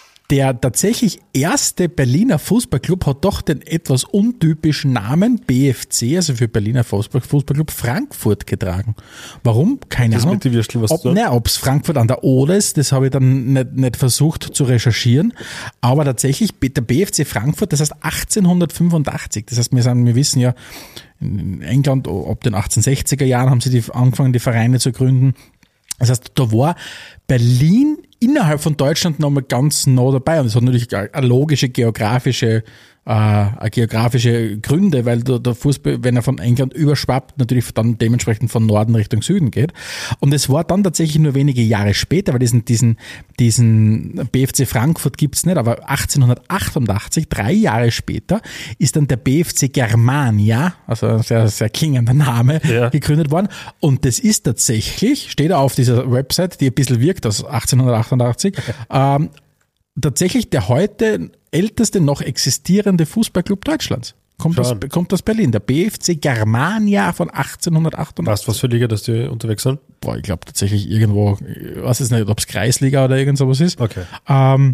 der tatsächlich erste Berliner Fußballclub hat doch den etwas untypischen Namen B F C, also für Berliner Fußball, Fußballclub Frankfurt getragen. Warum? Keine Das Ahnung. mit den Würsteln, was Ob, du- ne, ob's Frankfurt an der Oder ist, das habe ich dann nicht, nicht versucht zu recherchieren. Aber tatsächlich, der B F C Frankfurt, das heißt achtzehnhundertfünfundachtzig. Das heißt, wir, sind, wir wissen ja, in England, ab den achtzehnhundertsechziger Jahren haben sie die, angefangen, die Vereine zu gründen. Das heißt, da war Berlin innerhalb von Deutschland nochmal ganz nah dabei. Und das hat natürlich eine logische geografische, äh, geografische Gründe, weil der, der Fußball, wenn er von England überschwappt, natürlich dann dementsprechend von Norden Richtung Süden geht. Und es war dann tatsächlich nur wenige Jahre später, weil diesen, diesen, diesen B F C Frankfurt gibt's nicht, aber achtzehnhundertachtundachtzig, drei Jahre später, ist dann der B F C Germania, also ein sehr, sehr klingender Name, Ja. gegründet worden. Und das ist tatsächlich, steht auf dieser Website, die ein bisschen wirkt aus achtzehnhundertachtundachtzig, ähm, tatsächlich der heute älteste noch existierende Fußballcllub Deutschlands. Kommt aus, Schon. kommt aus Berlin, der B F C Germania von achtzehnhundertachtundachtzig. Weißt du, was für Liga, dass die unterwegs sind? Boah, ich glaube tatsächlich irgendwo, ich weiß jetzt nicht, ob es Kreisliga oder irgend sowas ist. Okay. Ähm,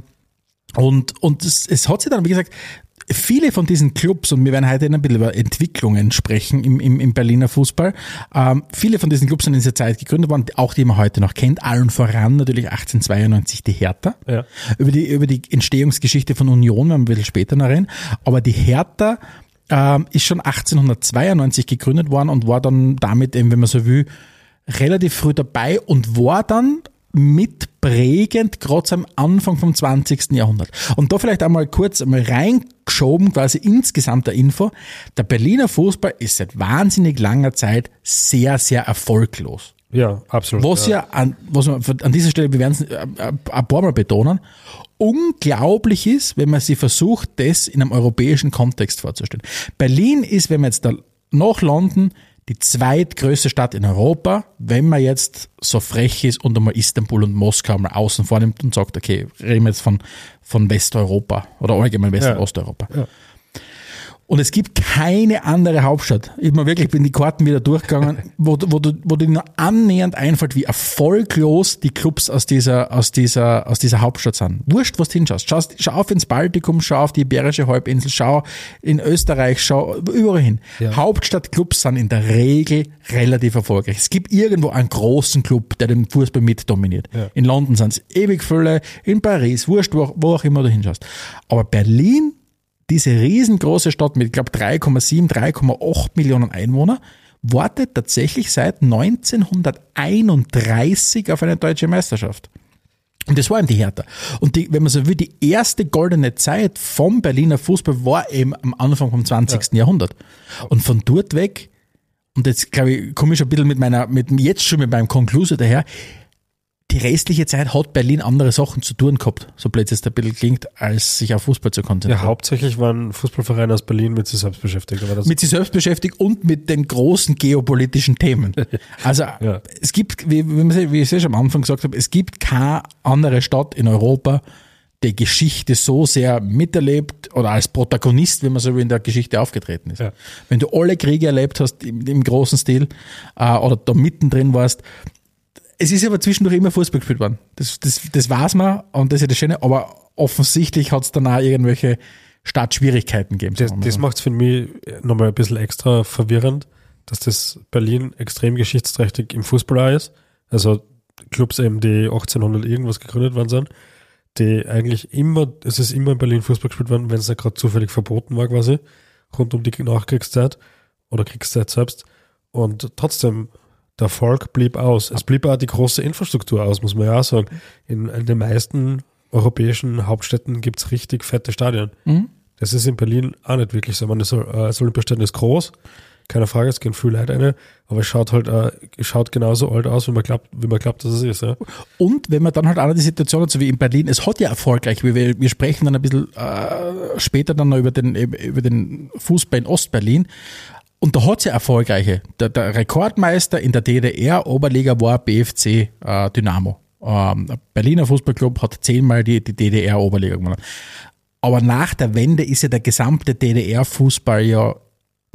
und und es, es hat sich dann, wie gesagt, viele von diesen Clubs, und wir werden heute ein bisschen über Entwicklungen sprechen im, im, im Berliner Fußball, ähm, viele von diesen Clubs sind in dieser Zeit gegründet worden, auch die man heute noch kennt, allen voran natürlich achtzehnhundertzweiundneunzig die Hertha. Ja. Über die, über die Entstehungsgeschichte von Union, werden wir ein bisschen später noch reden, aber die Hertha ähm, ist schon achtzehnhundertzweiundneunzig gegründet worden und war dann damit eben, wenn man so will, relativ früh dabei und war dann mitprägend, gerade am Anfang vom zwanzigsten Jahrhundert. Und da vielleicht einmal kurz einmal reingeschoben, quasi insgesamt der Info. Der Berliner Fußball ist seit wahnsinnig langer Zeit sehr, sehr erfolglos. Ja, absolut. Was ja, an, was man an dieser Stelle, wir werden es ein paar Mal betonen, unglaublich ist, wenn man sich versucht, das in einem europäischen Kontext vorzustellen. Berlin ist, wenn man jetzt da nach London, die zweitgrößte Stadt in Europa, wenn man jetzt so frech ist und einmal Istanbul und Moskau mal außen vornimmt und sagt, okay, reden wir jetzt von, von Westeuropa oder allgemein West- und Ja. Osteuropa. Ja. Und es gibt keine andere Hauptstadt. Ich bin wirklich bin die Karten wieder durchgegangen, wo, wo, du, wo dir nur annähernd einfällt, wie erfolglos die Clubs aus dieser, aus dieser, aus dieser Hauptstadt sind. Wurscht, was du hinschaust. Schau, schau auf ins Baltikum, schau auf die Iberische Halbinsel, schau in Österreich, schau überall hin. Ja. Hauptstadtclubs sind in der Regel relativ erfolgreich. Es gibt irgendwo einen großen Club, der den Fußball mit dominiert. Ja. In London sind es ewig viele, in Paris, wurscht, wo, wo auch immer du hinschaust. Aber Berlin, diese riesengroße Stadt mit, ich glaube, drei Komma sieben, drei Komma acht Millionen Einwohner, wartet tatsächlich seit neunzehnhunderteinunddreißig auf eine deutsche Meisterschaft. Und das war eben die Hertha. Und die, wenn man so will, die erste goldene Zeit vom Berliner Fußball war eben am Anfang vom zwanzigsten Jahrhundert. Und von dort weg, und jetzt glaube ich, komme ich schon ein bisschen mit meiner, mit jetzt schon mit meinem Konklusio daher, die restliche Zeit hat Berlin andere Sachen zu tun gehabt, so blöd es ein bisschen klingt, als sich auf Fußball zu Ja, konzentrieren. hauptsächlich waren Fußballvereine aus Berlin mit sich selbst beschäftigt. Aber das Mit sich selbst beschäftigt und mit den großen geopolitischen Themen. Also Ja. es gibt, wie, wie, man- wie ich es schon am Anfang gesagt habe, es gibt keine andere Stadt in Europa, die Geschichte so sehr miterlebt oder als Protagonist, wenn man so will, in der Geschichte aufgetreten ist. Ja. Wenn du alle Kriege erlebt hast im, im großen Stil äh, oder da mittendrin warst. Es ist aber zwischendurch immer Fußball gespielt worden. Das, das, das weiß man und das ist ja das Schöne, aber offensichtlich hat es dann auch irgendwelche Startschwierigkeiten gegeben. Das, sagen wir das so. macht es für mich nochmal ein bisschen extra verwirrend, dass das Berlin extrem geschichtsträchtig im Fußball auch ist. Also Clubs eben, die achtzehnhundert irgendwas gegründet worden sind, die eigentlich immer, es ist immer in Berlin Fußball gespielt worden, wenn es nicht gerade zufällig verboten war quasi, rund um die Nachkriegszeit oder Kriegszeit selbst. Und trotzdem, der Erfolg blieb aus. Es blieb auch die große Infrastruktur aus, muss man ja auch sagen. In, in den meisten europäischen Hauptstädten gibt es richtig fette Stadien. Mhm. Das ist in Berlin auch nicht wirklich so. Ich meine, das, äh, das Olympiastadion ist groß, keine Frage, es gehen viele Leute rein, aber es schaut halt äh, es schaut genauso alt aus, wie man glaubt, wie man glaubt, dass es ist. Ja. Und wenn man dann halt auch noch die Situation hat, so wie in Berlin, es hat ja erfolgreich, wir, wir sprechen dann ein bisschen äh, später dann noch über den, über den Fußball in Ostberlin. Und da hat es ja erfolgreiche. Der, der Rekordmeister in der D D R Oberliga war B F C äh, Dynamo. Ähm, der Berliner Fußballclub hat zehnmal die, die D D R Oberliga gewonnen. Aber nach der Wende ist ja der gesamte D D R Fußball ja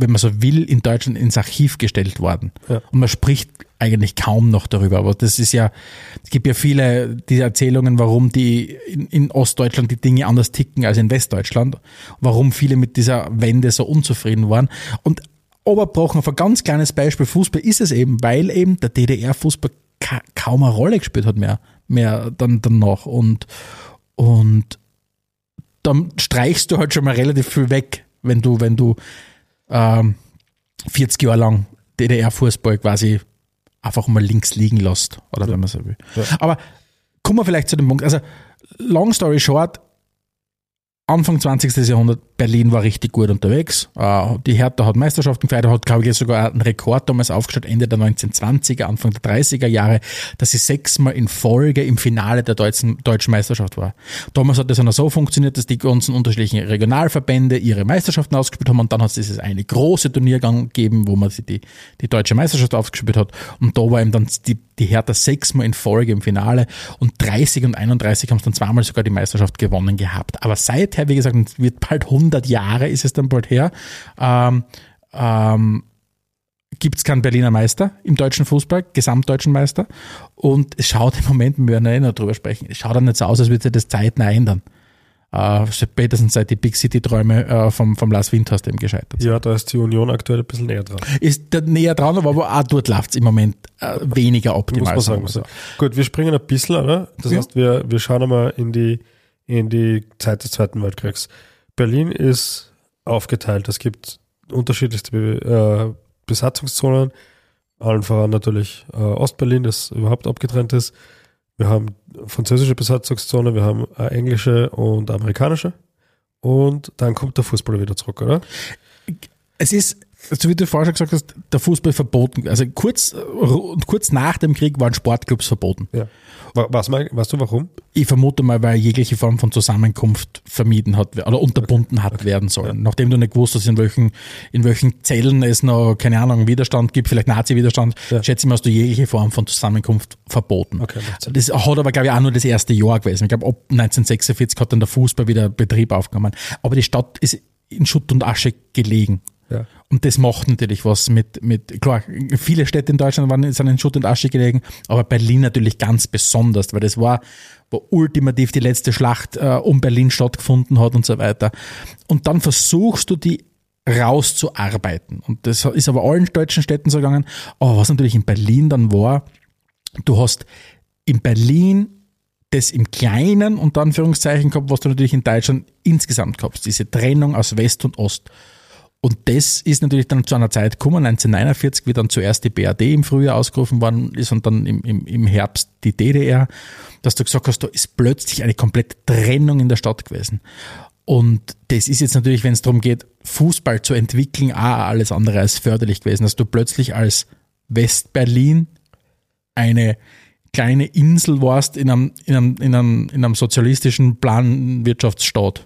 wenn man so will, in Deutschland ins Archiv gestellt worden. Ja. Und man spricht eigentlich kaum noch darüber. Aber das ist ja, es gibt ja viele diese Erzählungen, warum die in, in Ostdeutschland die Dinge anders ticken als in Westdeutschland. Warum viele mit dieser Wende so unzufrieden waren. Und oberbrochen auf ein ganz kleines Beispiel Fußball ist es eben, weil eben der D D R-Fußball ka- kaum eine Rolle gespielt hat mehr, mehr dann danach. Und, und dann streichst du halt schon mal relativ viel weg, wenn du, wenn du ähm, vierzig Jahre lang D D R-Fußball quasi einfach mal links liegen lässt, oder ja. wenn man so will. Ja. Aber kommen wir vielleicht zu dem Punkt, also long story short, Anfang zwanzigsten Jahrhundert, Berlin war richtig gut unterwegs. Die Hertha hat Meisterschaften gefeiert, hat, glaube ich, sogar einen Rekord damals aufgestellt, Ende der neunzehnhundertzwanziger, Anfang der dreißiger Jahre, dass sie sechsmal in Folge im Finale der deutschen, deutschen Meisterschaft war. Damals hat das auch noch so funktioniert, dass die ganzen unterschiedlichen Regionalverbände ihre Meisterschaften ausgespielt haben und dann hat es dieses eine große Turniergang gegeben, wo man sich die, die deutsche Meisterschaft ausgespielt hat und da war eben dann die, die Hertha sechsmal in Folge im Finale und dreißig und einunddreißig haben es dann zweimal sogar die Meisterschaft gewonnen gehabt. Aber seither, wie gesagt, es wird bald hundert Jahre, ist es dann bald her, ähm, ähm, gibt es keinen Berliner Meister im deutschen Fußball, gesamtdeutschen Meister. Und es schaut im Moment, wir werden ja eh noch drüber sprechen, es schaut dann nicht so aus, als würde sich das zeitnah ändern. Äh, spätestens seit die Big City-Träume äh, vom, vom Lars Windhorst eben gescheitert sind. Ja, da ist die Union aktuell ein bisschen näher dran. Ist da näher dran, aber auch dort läuft es im Moment äh, weniger optimal. Muss man sagen. So. Gut, wir springen ein bisschen, oder? Das ja. heißt, wir, wir schauen einmal in die, in die Zeit des Zweiten Weltkriegs. Berlin ist aufgeteilt. Es gibt unterschiedlichste Be- äh, Besatzungszonen, allen voran natürlich äh, Ostberlin, das überhaupt abgetrennt ist. Wir haben französische Besatzungszone, wir haben äh, englische und amerikanische. Und dann kommt der Fußball wieder zurück, oder? Es ist, so wie du vorher schon gesagt hast, der Fußball verboten. Also kurz, kurz nach dem Krieg waren Sportclubs verboten. Ja. Was, weißt du warum? Ich vermute mal, weil jegliche Form von Zusammenkunft vermieden hat oder unterbunden okay. hat okay. werden sollen. Ja. Nachdem du nicht gewusst hast, in welchen, in welchen Zellen es noch, keine Ahnung, Widerstand gibt, vielleicht Nazi-Widerstand, ja. schätze ich mal, hast du jegliche Form von Zusammenkunft verboten. Okay, das hat aber, glaube ich, auch nur das erste Jahr gewesen. Ich glaube, ab neunzehnhundertsechsundvierzig hat dann der Fußball wieder Betrieb aufgenommen. Aber die Stadt ist in Schutt und Asche gelegen. Ja. Und das macht natürlich was mit, mit, klar, viele Städte in Deutschland waren, sind in Schutt und Asche gelegen, aber Berlin natürlich ganz besonders, weil das war, wo ultimativ die letzte Schlacht äh, um Berlin stattgefunden hat und so weiter. Und dann versuchst du die rauszuarbeiten. Und das ist aber allen deutschen Städten so gegangen. Aber was natürlich in Berlin dann war, du hast in Berlin das im Kleinen, unter Anführungszeichen, gehabt, was du natürlich in Deutschland insgesamt gehabt hast, diese Trennung aus West und Ost. Und das ist natürlich dann zu einer Zeit gekommen, neunzehnhundertneunundvierzig, wie dann zuerst die B R D im Frühjahr ausgerufen worden ist und dann im, im, im Herbst die D D R, dass du gesagt hast, da ist plötzlich eine komplette Trennung in der Stadt gewesen. Und das ist jetzt natürlich, wenn es darum geht, Fußball zu entwickeln, auch alles andere als förderlich gewesen, dass du plötzlich als Westberlin eine kleine Insel warst in einem, in einem, in einem, in einem sozialistischen Planwirtschaftsstaat.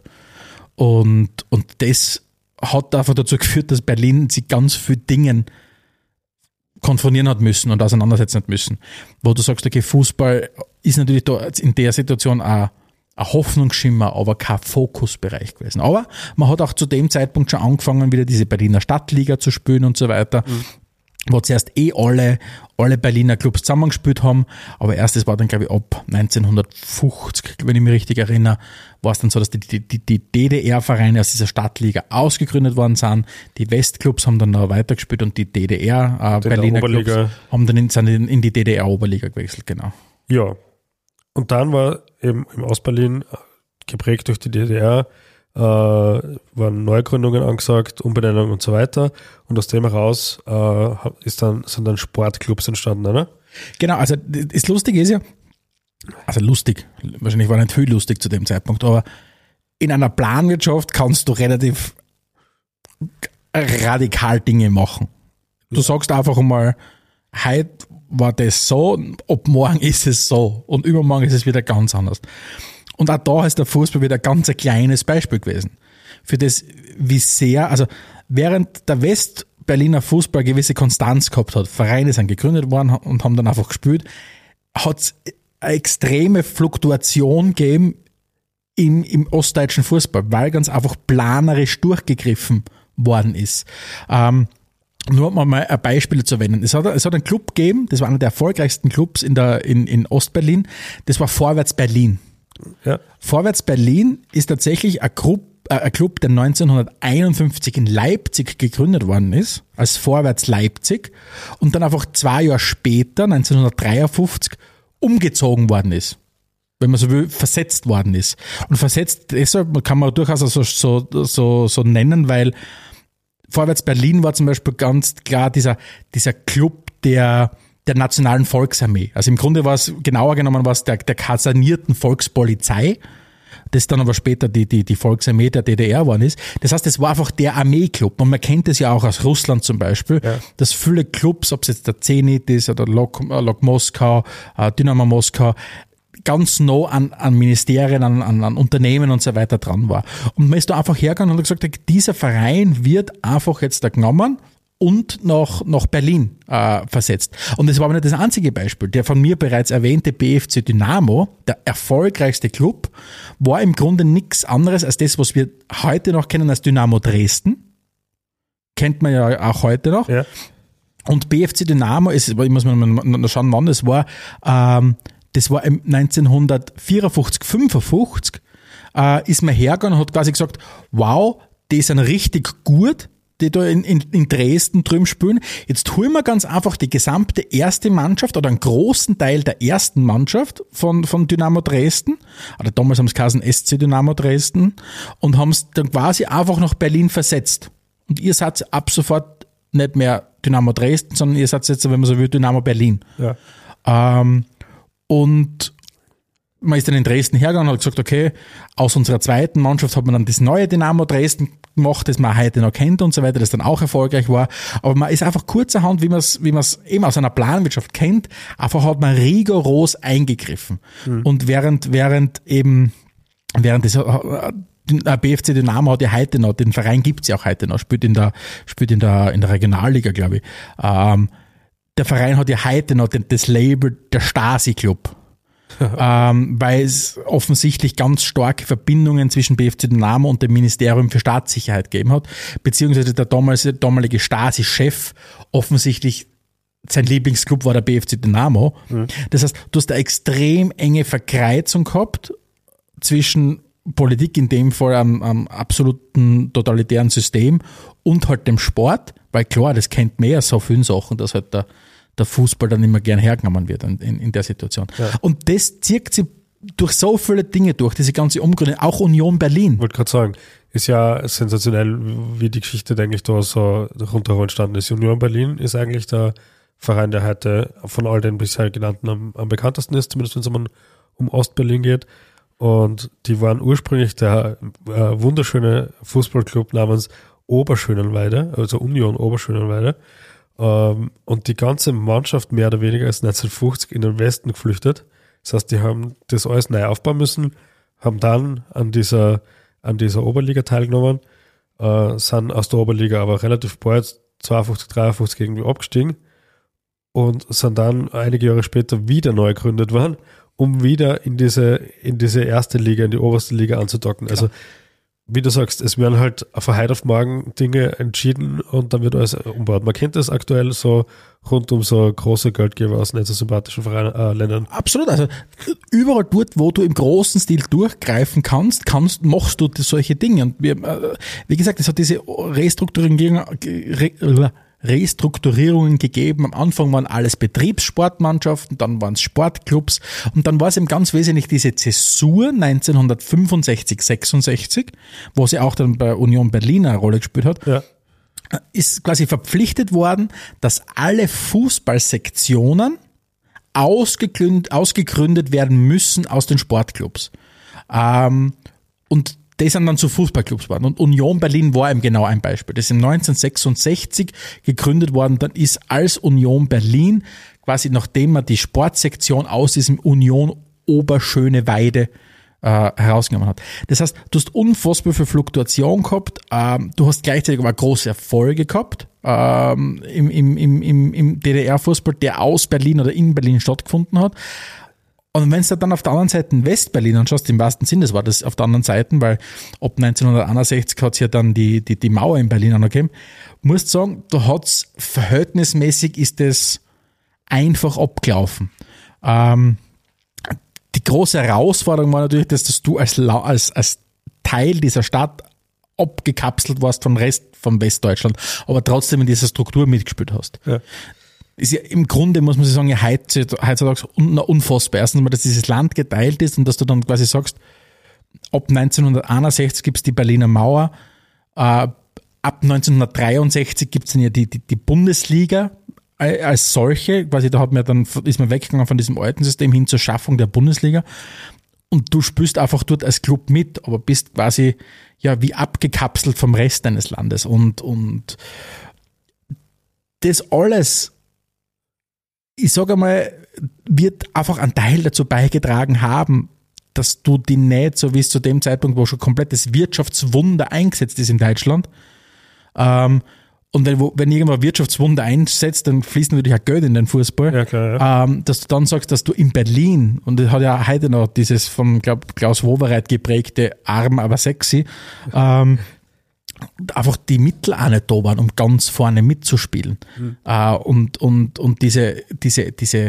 Und, und das hat einfach dazu geführt, dass Berlin sich ganz viel Dingen konfrontieren hat müssen und auseinandersetzen hat müssen. Wo du sagst, okay, Fußball ist natürlich da in der Situation auch ein Hoffnungsschimmer, aber kein Fokusbereich gewesen. Aber man hat auch zu dem Zeitpunkt schon angefangen, wieder diese Berliner Stadtliga zu spielen und so weiter. Mhm. Wo zuerst eh alle, alle Berliner Clubs zusammengespielt haben, aber erst, das war dann, glaube ich, ab neunzehnhundertfünfzig, wenn ich mich richtig erinnere, war es dann so, dass die, die, die, die D D R-Vereine aus dieser Stadtliga ausgegründet worden sind, die Westclubs haben dann noch weitergespielt und die D D R, äh, Berliner Clubs haben dann in, sind in die D D R-Oberliga gewechselt, genau. Ja, und dann war eben im Ostberlin geprägt durch die D D R, äh, waren Neugründungen angesagt, Umbenennung und so weiter. Und aus dem heraus äh, ist dann, sind dann Sportclubs entstanden, oder? Genau, also das Lustige ist ja, also lustig, wahrscheinlich war nicht viel lustig zu dem Zeitpunkt, aber in einer Planwirtschaft kannst du relativ radikal Dinge machen. Du ja. sagst einfach einmal, heute war das so, ab morgen ist es so und übermorgen ist es wieder ganz anders. Und auch da ist der Fußball wieder ganz ein kleines Beispiel gewesen. Für das, wie sehr, also während der Westberliner Fußball gewisse Konstanz gehabt hat, Vereine sind gegründet worden und haben dann einfach gespielt, hat es eine extreme Fluktuation gegeben im, im ostdeutschen Fußball, weil ganz einfach planerisch durchgegriffen worden ist. Ähm, Nur um mal ein Beispiel zu erwähnen. Es hat, es hat einen Club gegeben, das war einer der erfolgreichsten Clubs in, der, in, in Ostberlin, das war Vorwärts Berlin. Ja. Vorwärts Berlin ist tatsächlich ein Club, äh, ein Club, der neunzehnhunderteinundfünfzig in Leipzig gegründet worden ist, als Vorwärts Leipzig, und dann einfach zwei Jahre später, neunzehnhundertdreiundfünfzig, umgezogen worden ist. Wenn man so will, versetzt worden ist. Und versetzt, deshalb kann man durchaus so, so, so, so nennen, weil Vorwärts Berlin war zum Beispiel ganz klar dieser, dieser Club der, der Nationalen Volksarmee. Also im Grunde war es, genauer genommen war es der, der kasernierten Volkspolizei, das dann aber später die, die, die Volksarmee der D D R geworden ist. Das heißt, es war einfach der Armeeclub. Und man kennt es ja auch aus Russland zum Beispiel, ja, dass viele Clubs, ob es jetzt der Zenit ist oder Lok, Lok Moskau, Dynamo Moskau, ganz nah an, an Ministerien, an, an, an Unternehmen und so weiter dran war. Und man ist da einfach hergegangen und hat gesagt, dieser Verein wird einfach jetzt da genommen und nach, nach Berlin äh, versetzt. Und das war aber nicht das einzige Beispiel. Der von mir bereits erwähnte B F C Dynamo, der erfolgreichste Club, war im Grunde nichts anderes als das, was wir heute noch kennen als Dynamo Dresden. Kennt man ja auch heute noch. Ja. Und B F C Dynamo ist, ich muss mal noch schauen, wann das war, ähm, das war im neunzehnhundertvierundfünfzig, fünfundfünfzig, äh, ist man hergegangen und hat quasi gesagt, wow, die sind richtig gut, die da in, in, in Dresden drüben spielen. Jetzt holen wir ganz einfach die gesamte erste Mannschaft oder einen großen Teil der ersten Mannschaft von, von Dynamo Dresden, oder damals haben es geheißen S C Dynamo Dresden, und haben es dann quasi einfach nach Berlin versetzt. Und ihr seid ab sofort nicht mehr Dynamo Dresden, sondern ihr seid jetzt, wenn man so will, Dynamo Berlin. Ja. Ähm, Und man ist dann in Dresden hergegangen und hat gesagt, okay, aus unserer zweiten Mannschaft hat man dann das neue Dynamo Dresden gemacht, das man heute noch kennt und so weiter, das dann auch erfolgreich war. Aber man ist einfach kurzerhand, wie man es wie man es eben aus einer Planwirtschaft kennt, einfach hat man rigoros eingegriffen. Mhm. Und während während eben, während das der B F C Dynamo hat ja heute noch, den Verein gibt's ja auch heute noch, spielt in der, spielt in der, in der Regionalliga, glaube ich. Ähm, Der Verein hat ja heute noch das Label der Stasi-Club, ähm, weil es offensichtlich ganz starke Verbindungen zwischen B F C Dynamo und dem Ministerium für Staatssicherheit gegeben hat, beziehungsweise der damalige, damalige Stasi-Chef offensichtlich sein Lieblingsclub war der B F C Dynamo. Mhm. Das heißt, du hast eine extrem enge Verkreuzung gehabt zwischen Politik, in dem Fall am, am absoluten totalitären System, und halt dem Sport, weil klar, das kennt man ja so viele Sachen, dass halt der, der Fußball dann immer gern hergenommen wird in, in der Situation. Ja. Und das zieht sich durch so viele Dinge durch, diese ganze Umgründung, auch Union Berlin. Ich wollte gerade sagen, ist ja sensationell, wie die Geschichte, denke ich, da so rundherum entstanden ist. Union Berlin ist eigentlich der Verein, der heute von all den bisher genannten am, am bekanntesten ist, zumindest wenn es um, um Ostberlin geht. Und die waren ursprünglich der äh, wunderschöne Fußballclub namens Oberschönenweide, also Union Oberschönenweide. Ähm, und die ganze Mannschaft mehr oder weniger ist neunzehnhundertfünfzig in den Westen geflüchtet. Das heißt, die haben das alles neu aufbauen müssen, haben dann an dieser, an dieser Oberliga teilgenommen, äh, sind aus der Oberliga aber relativ bald zweiundfünfzig, dreiundfünfzig irgendwie abgestiegen und sind dann einige Jahre später wieder neu gegründet worden, um wieder in diese, in diese erste Liga, in die oberste Liga anzudocken. Klar. Also, wie du sagst, es werden halt von heute auf morgen Dinge entschieden und dann wird alles umgebaut. Man kennt das aktuell so rund um so große Geldgeber aus nicht so sympathischen Vereinen, äh, Ländern. Absolut. Also, überall dort, wo du im großen Stil durchgreifen kannst, kannst, machst du solche Dinge. Und wir, äh, wie gesagt, es hat diese Restrukturierung, Re, Restrukturierungen gegeben. Am Anfang waren alles Betriebssportmannschaften, dann waren es Sportclubs und dann war es eben ganz wesentlich diese Zäsur neunzehnhundertfünfundsechzig, sechsundsechzig, wo sie auch dann bei Union Berlin eine Rolle gespielt hat, ja. Ist quasi verpflichtet worden, dass alle Fußballsektionen ausgegründet, ausgegründet werden müssen aus den Sportclubs. Ähm, und die sind dann zu Fußballclubs geworden. Und Union Berlin war eben genau ein Beispiel. Das ist im neunzehnhundertsechsundsechzig gegründet worden. Dann ist als Union Berlin, quasi nachdem man die Sportsektion aus diesem Union Oberschöneweide äh, herausgenommen hat. Das heißt, du hast unfassbar viel Fluktuation gehabt. Ähm, du hast gleichzeitig aber große Erfolge gehabt ähm, im, im, im, im D D R-Fußball, der aus Berlin oder in Berlin stattgefunden hat. Und wenn du dann auf der anderen Seite in Westberlin anschaust, im wahrsten Sinn, das war das auf der anderen Seite, weil ab neunzehnhunderteinundsechzig hat es ja dann die, die, die Mauer in Berlin angegeben, musst sagen, da hat's verhältnismäßig ist das einfach abgelaufen. Ähm, die große Herausforderung war natürlich, dass, dass du als, als, als Teil dieser Stadt abgekapselt warst vom Rest von Westdeutschland, aber trotzdem in dieser Struktur mitgespielt hast. Ja. Ist ja im Grunde, muss man sich sagen, ja heutzutage unfassbar. Erstens mal, dass dieses Land geteilt ist und dass du dann quasi sagst, ab neunzehnhunderteinundsechzig gibt es die Berliner Mauer, äh, ab neunzehnhundertdreiundsechzig gibt es dann ja die, die, die Bundesliga als solche, quasi da hat man dann, ist man weggegangen von diesem alten System hin zur Schaffung der Bundesliga und du spielst einfach dort als Club mit, aber bist quasi ja wie abgekapselt vom Rest deines Landes und, und das alles, ich sage einmal, wird einfach einen Teil dazu beigetragen haben, dass du die nicht, so wie es zu dem Zeitpunkt, wo schon komplettes Wirtschaftswunder eingesetzt ist in Deutschland, ähm, und wenn, wenn irgendwo Wirtschaftswunder einsetzt, dann fließt natürlich auch Geld in den Fußball, ja, klar, ja. Ähm, dass du dann sagst, dass du in Berlin, und das hat ja heute noch dieses vom glaub, Klaus Wowereit geprägte arm, aber sexy, ähm, einfach die Mittel auch nicht da waren, um ganz vorne mitzuspielen. Mhm. Äh, und, und, und diese, diese, diese,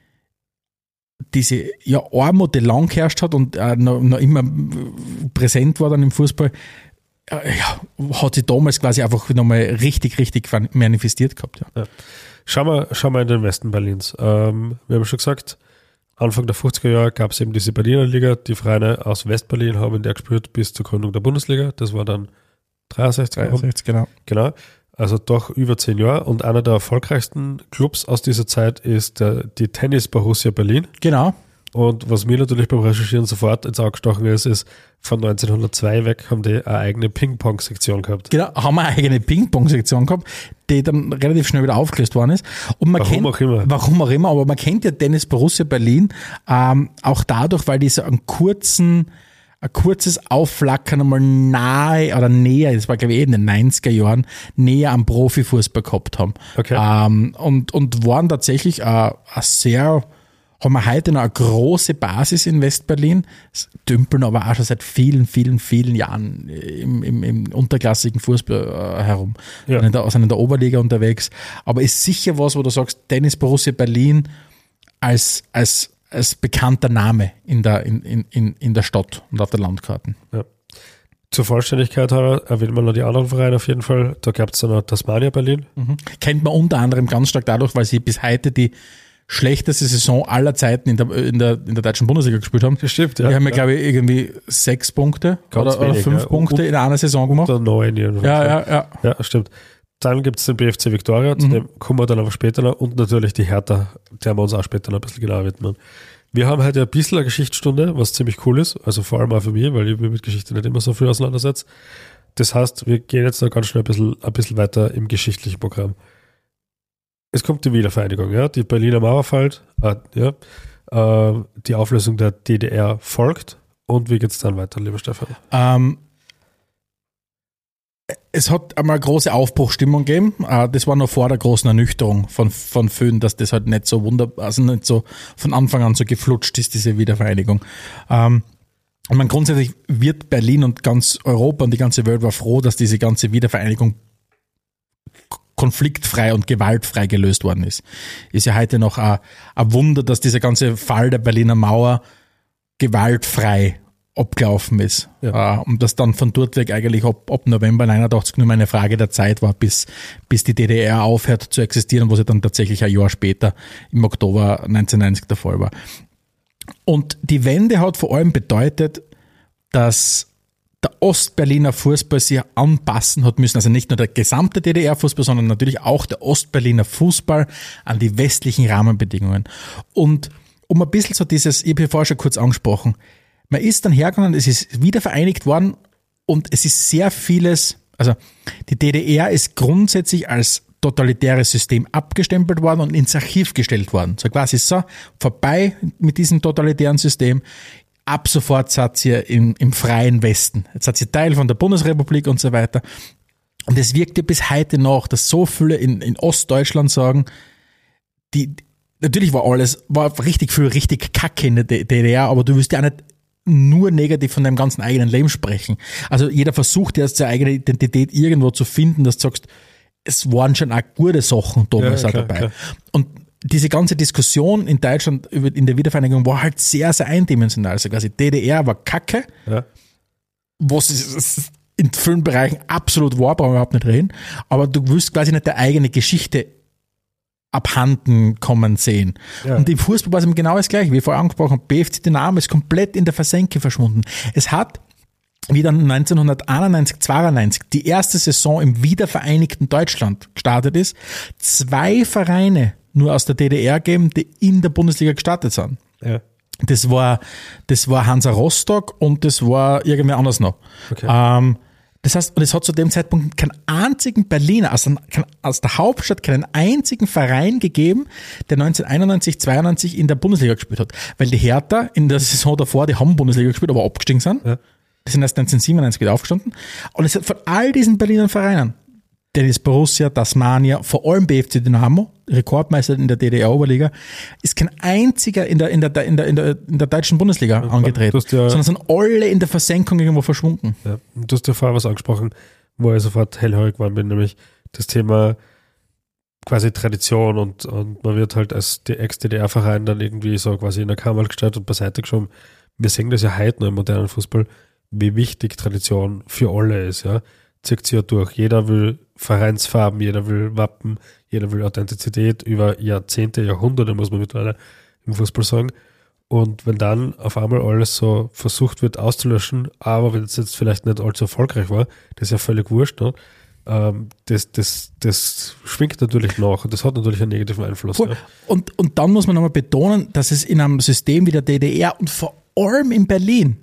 diese ja, Armut, die lang geherrscht hat und äh, noch, noch immer präsent war dann im Fußball, äh, ja, hat sich damals quasi einfach nochmal richtig, richtig manifestiert gehabt. Ja. Ja. Schauen wir, schauen wir in den Westen Berlins. Ähm, wir haben schon gesagt, Anfang der fünfziger Jahre gab es eben diese Berliner Liga. Die Vereine aus Westberlin haben in der gespielt bis zur Gründung der Bundesliga. Das war dann dreiundsechzig, dreiundsechzig, genau. Genau. Also doch über zehn Jahre. Und einer der erfolgreichsten Clubs aus dieser Zeit ist der, die Tennis Borussia Berlin. Genau. Und was mir natürlich beim Recherchieren sofort ins Auge gestochen ist, ist, von neunzehnhundertzwei weg haben die eine eigene Ping-Pong-Sektion gehabt. Genau, haben wir eine eigene Ping-Pong-Sektion gehabt, die dann relativ schnell wieder aufgelöst worden ist. Und man warum kennt, auch immer. Warum auch immer, aber man kennt ja Tennis Borussia Berlin ähm, auch dadurch, weil die so einen kurzen ein kurzes Aufflackern einmal nahe oder näher, das war glaube ich eh in den neunziger Jahren, näher am Profifußball gehabt haben. Okay. Ähm, und, und waren tatsächlich ein, ein sehr, haben wir heute noch eine große Basis in Westberlin, dümpeln aber auch schon seit vielen, vielen, vielen Jahren im, im, im unterklassigen Fußball äh, herum. Ja. Sind in der, sind in der Oberliga unterwegs. Aber ist sicher was, wo du sagst, Tennis Borussia Berlin als, als als bekannter Name in der, in, in, in der Stadt und auf der Landkarte. Ja. Zur Vollständigkeit erwähnt man noch die anderen Vereine auf jeden Fall. Da gab es dann noch Tasmania Berlin. Mhm. Kennt man unter anderem ganz stark dadurch, weil sie bis heute die schlechteste Saison aller Zeiten in der, in der, in der deutschen Bundesliga gespielt haben. Das stimmt, ja. Die haben ja, ja. glaube ich, irgendwie sechs Punkte ganz oder, wenig, oder fünf ja. Punkte und, in einer Saison gemacht. Oder neun jedenfalls. Ja, ja, ja. Ja, stimmt. Dann gibt es den B F C Viktoria, zu mhm. dem kommen wir dann aber später noch, und natürlich die Hertha, der wir uns auch später noch ein bisschen genauer widmen. Wir haben heute ein bisschen eine Geschichtsstunde, was ziemlich cool ist, also vor allem auch für mich, weil ich mich mit Geschichte nicht immer so viel auseinandersetze. Das heißt, wir gehen jetzt noch ganz schnell ein bisschen, ein bisschen weiter im geschichtlichen Programm. Es kommt die Wiedervereinigung, ja, die Berliner Mauer fällt, äh, ja, äh, die Auflösung der D D R folgt, und wie geht es dann weiter, lieber Stefan? Ähm, es hat einmal eine große Aufbruchstimmung gegeben. Das war noch vor der großen Ernüchterung von, von Föhn, dass das halt nicht so wunderbar, also nicht so von Anfang an so geflutscht ist, diese Wiedervereinigung. Ähm, und man grundsätzlich wird Berlin und ganz Europa und die ganze Welt war froh, dass diese ganze Wiedervereinigung konfliktfrei und gewaltfrei gelöst worden ist. Ist ja heute noch ein, ein Wunder, dass dieser ganze Fall der Berliner Mauer gewaltfrei abgelaufen ist. Ja. Und das dann von dort weg eigentlich ab, ab November neunundachtzig nur mal eine Frage der Zeit war, bis, bis die D D R aufhört zu existieren, wo sie dann tatsächlich ein Jahr später im Oktober neunzehnhundertneunzig der Fall war. Und die Wende hat vor allem bedeutet, dass der Ostberliner Fußball sich anpassen hat müssen, also nicht nur der gesamte D D R-Fußball, sondern natürlich auch der Ostberliner Fußball an die westlichen Rahmenbedingungen. Und um ein bisschen so dieses, ich habe ja vorher schon kurz angesprochen, man ist dann hergegangen, es ist wieder vereinigt worden und es ist sehr vieles, also die D D R ist grundsätzlich als totalitäres System abgestempelt worden und ins Archiv gestellt worden. So quasi so, vorbei mit diesem totalitären System, ab sofort seid ihr im, im freien Westen. Jetzt seid ihr Teil von der Bundesrepublik und so weiter. Und es wirkt ja bis heute noch, dass so viele in, in Ostdeutschland sagen, die natürlich war alles, war richtig viel richtig kacke in der D D R, aber du willst ja auch nicht nur negativ von deinem ganzen eigenen Leben sprechen. Also jeder versucht ja seine eigene Identität irgendwo zu finden, dass du sagst, es waren schon auch gute Sachen damals ja, auch klar, dabei. klar. Und diese ganze Diskussion in Deutschland über, in der Wiedervereinigung war halt sehr, sehr eindimensional. Also quasi D D R war kacke, Ja. was ist, in vielen Bereichen absolut war, brauchen wir überhaupt nicht reden, aber du willst quasi nicht deine eigene Geschichte abhanden kommen sehen. Ja. Und im Fußball war es eben genau das Gleiche, wie vorher angesprochen, B F C Dynamo ist komplett in der Versenke verschwunden. Es hat, wie dann neunzehnhunderteinundneunzig, zweiundneunzig die erste Saison im wiedervereinigten Deutschland gestartet ist, zwei Vereine nur aus der D D R geben, die in der Bundesliga gestartet sind. Ja. Das war, das war Hansa Rostock und das war irgendwer anders noch. Okay. Ähm, das heißt, und es hat zu dem Zeitpunkt keinen einzigen Berliner, aus, aus der Hauptstadt keinen einzigen Verein gegeben, der neunzehnhunderteinundneunzig, zweiundneunzig in der Bundesliga gespielt hat. Weil die Hertha in der Saison davor, die haben Bundesliga gespielt, aber abgestiegen sind. Ja. Die sind erst neunzehnhundertsiebenundneunzig wieder aufgestanden. Und es hat von all diesen Berliner Vereinen, Dennis Borussia, Tasmania, vor allem B F C Dynamo, Rekordmeister in der D D R-Oberliga, ist kein einziger in der, in der, in der, in der, in der deutschen Bundesliga Ja, angetreten, ja, sondern sind alle in der Versenkung irgendwo verschwunden. Ja. Du hast ja vorher was angesprochen, wo ich sofort hellhörig geworden bin, nämlich das Thema quasi Tradition und, und man wird halt als Ex-D D R-Verein dann irgendwie so quasi in der Kammer gestellt und beiseite geschoben. Wir sehen das ja heute noch im modernen Fußball, wie wichtig Tradition für alle ist, ja. Zieht sich ja durch. Jeder will Vereinsfarben, jeder will Wappen, jeder will Authentizität über Jahrzehnte, Jahrhunderte, muss man mittlerweile im Fußball sagen. Und wenn dann auf einmal alles so versucht wird auszulöschen, aber wenn es jetzt vielleicht nicht allzu erfolgreich war, das ist ja völlig wurscht, ne? ähm, das, das, das schwingt natürlich nach und das hat natürlich einen negativen Einfluss. Ja. Und, und dann muss man nochmal betonen, dass es in einem System wie der D D R und vor allem in Berlin,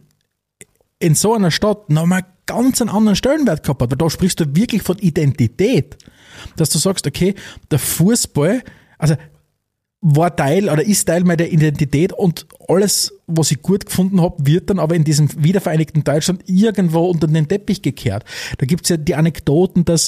in so einer Stadt, nochmal ganz einen anderen Stellenwert gehabt hat, weil da sprichst du wirklich von Identität, dass du sagst, okay, der Fußball, also war Teil oder ist Teil meiner Identität und alles, was ich gut gefunden habe, wird dann aber in diesem wiedervereinigten Deutschland irgendwo unter den Teppich gekehrt. Da gibt es ja die Anekdoten, dass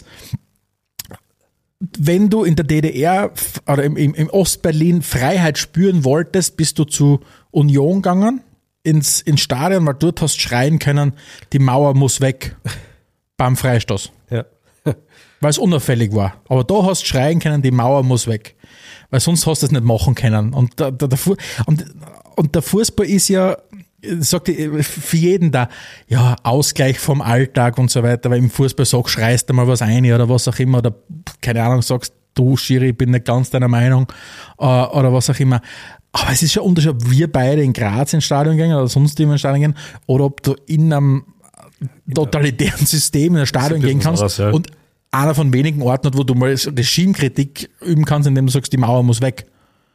wenn du in der D D R oder im, im, im Ostberlin Freiheit spüren wolltest, bist du zu Union gegangen, ins, ins Stadion, weil dort hast schreien können, die Mauer muss weg beim Freistoß. Ja. Weil es unauffällig war. Aber da hast schreien können, die Mauer muss weg. Weil sonst hast du es nicht machen können. Und der, der, der, Fu- und, und der Fußball ist ja, sagt für jeden da, ja, Ausgleich vom Alltag und so weiter, weil im Fußball sagst, schreist du mal was ein oder was auch immer, oder keine Ahnung, sagst, du Schiri, ich bin nicht ganz deiner Meinung, oder was auch immer. Aber es ist schon ein Unterschied, ob wir beide in Graz ins Stadion gehen oder sonst jemand ins Stadion gehen, oder ob du in einem totalitären System in ein Stadion gehen kannst anders, ja. und einer von wenigen Orten hat, wo du mal Regimekritik üben kannst, indem du sagst, die Mauer muss weg.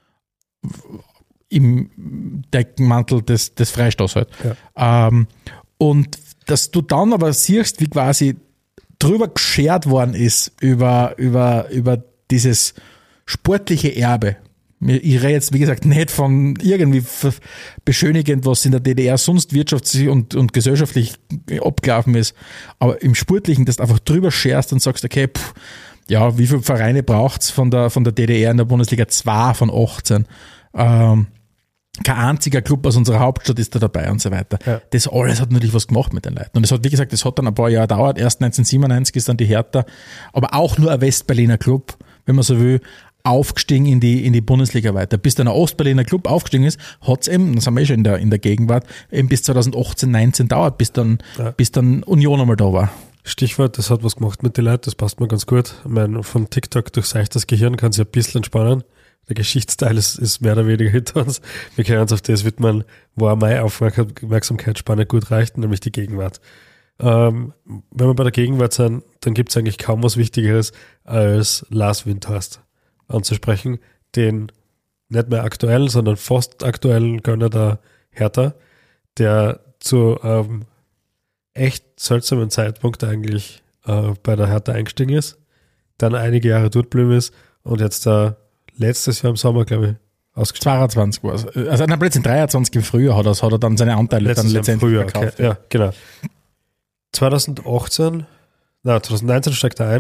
Im Deckmantel des, des Freistoßes halt. Ja. Ähm, und dass du dann aber siehst, wie quasi drüber geschert worden ist über, über, über dieses sportliche Erbe. Ich rede jetzt, wie gesagt, nicht von irgendwie beschönigend, was in der D D R sonst wirtschaftlich und, und gesellschaftlich abgelaufen ist. Aber im Sportlichen, dass du einfach drüber scherst und sagst, okay, pff, ja, wie viele Vereine braucht's von der, von der D D R in der Bundesliga? Zwei von achtzehn. Ähm, kein einziger Club aus unserer Hauptstadt ist da dabei und so weiter. Ja. Das alles hat natürlich was gemacht mit den Leuten. Und es hat, wie gesagt, das hat dann ein paar Jahre gedauert. Erst neunzehnhundertsiebenundneunzig ist dann die Hertha, aber auch nur ein Westberliner Club, wenn man so will, aufgestiegen in die, in die Bundesliga weiter. Bis dann ein Ostberliner Club aufgestiegen ist, hat es eben, das haben wir eh schon in der, in der Gegenwart, eben bis zweitausendachtzehn, neunzehn dauert, bis dann, ja. bis dann Union einmal da war. Stichwort, das hat was gemacht mit den Leuten, das passt mir ganz gut. Ich meine, von TikTok durchseicht das Gehirn, kann sich ein bisschen entspannen. Der Geschichtsteil ist, ist mehr oder weniger hinter uns. Wir können uns auf das widmen, wo meine Aufmerksamkeitsspanne gut reicht, nämlich die Gegenwart. Ähm, wenn wir bei der Gegenwart sind, dann gibt es eigentlich kaum was Wichtigeres als Lars Windhorst anzusprechen, den nicht mehr aktuellen, sondern fast aktuellen Gönner der Hertha, der zu ähm, echt seltsamen Zeitpunkt eigentlich äh, bei der Hertha eingestiegen ist, dann einige Jahre dort geblieben ist und jetzt da letztes Jahr im Sommer, glaube ich, ausgestiegen. zweiundzwanzig war es. Also na, plötzlich dreiundzwanzig im Frühjahr hat er, hat er dann seine Anteile letztes dann letztendlich Frühjahr, verkauft. Okay. Ja, genau. zweitausendachtzehn, na, zweitausendneunzehn steigt er ein,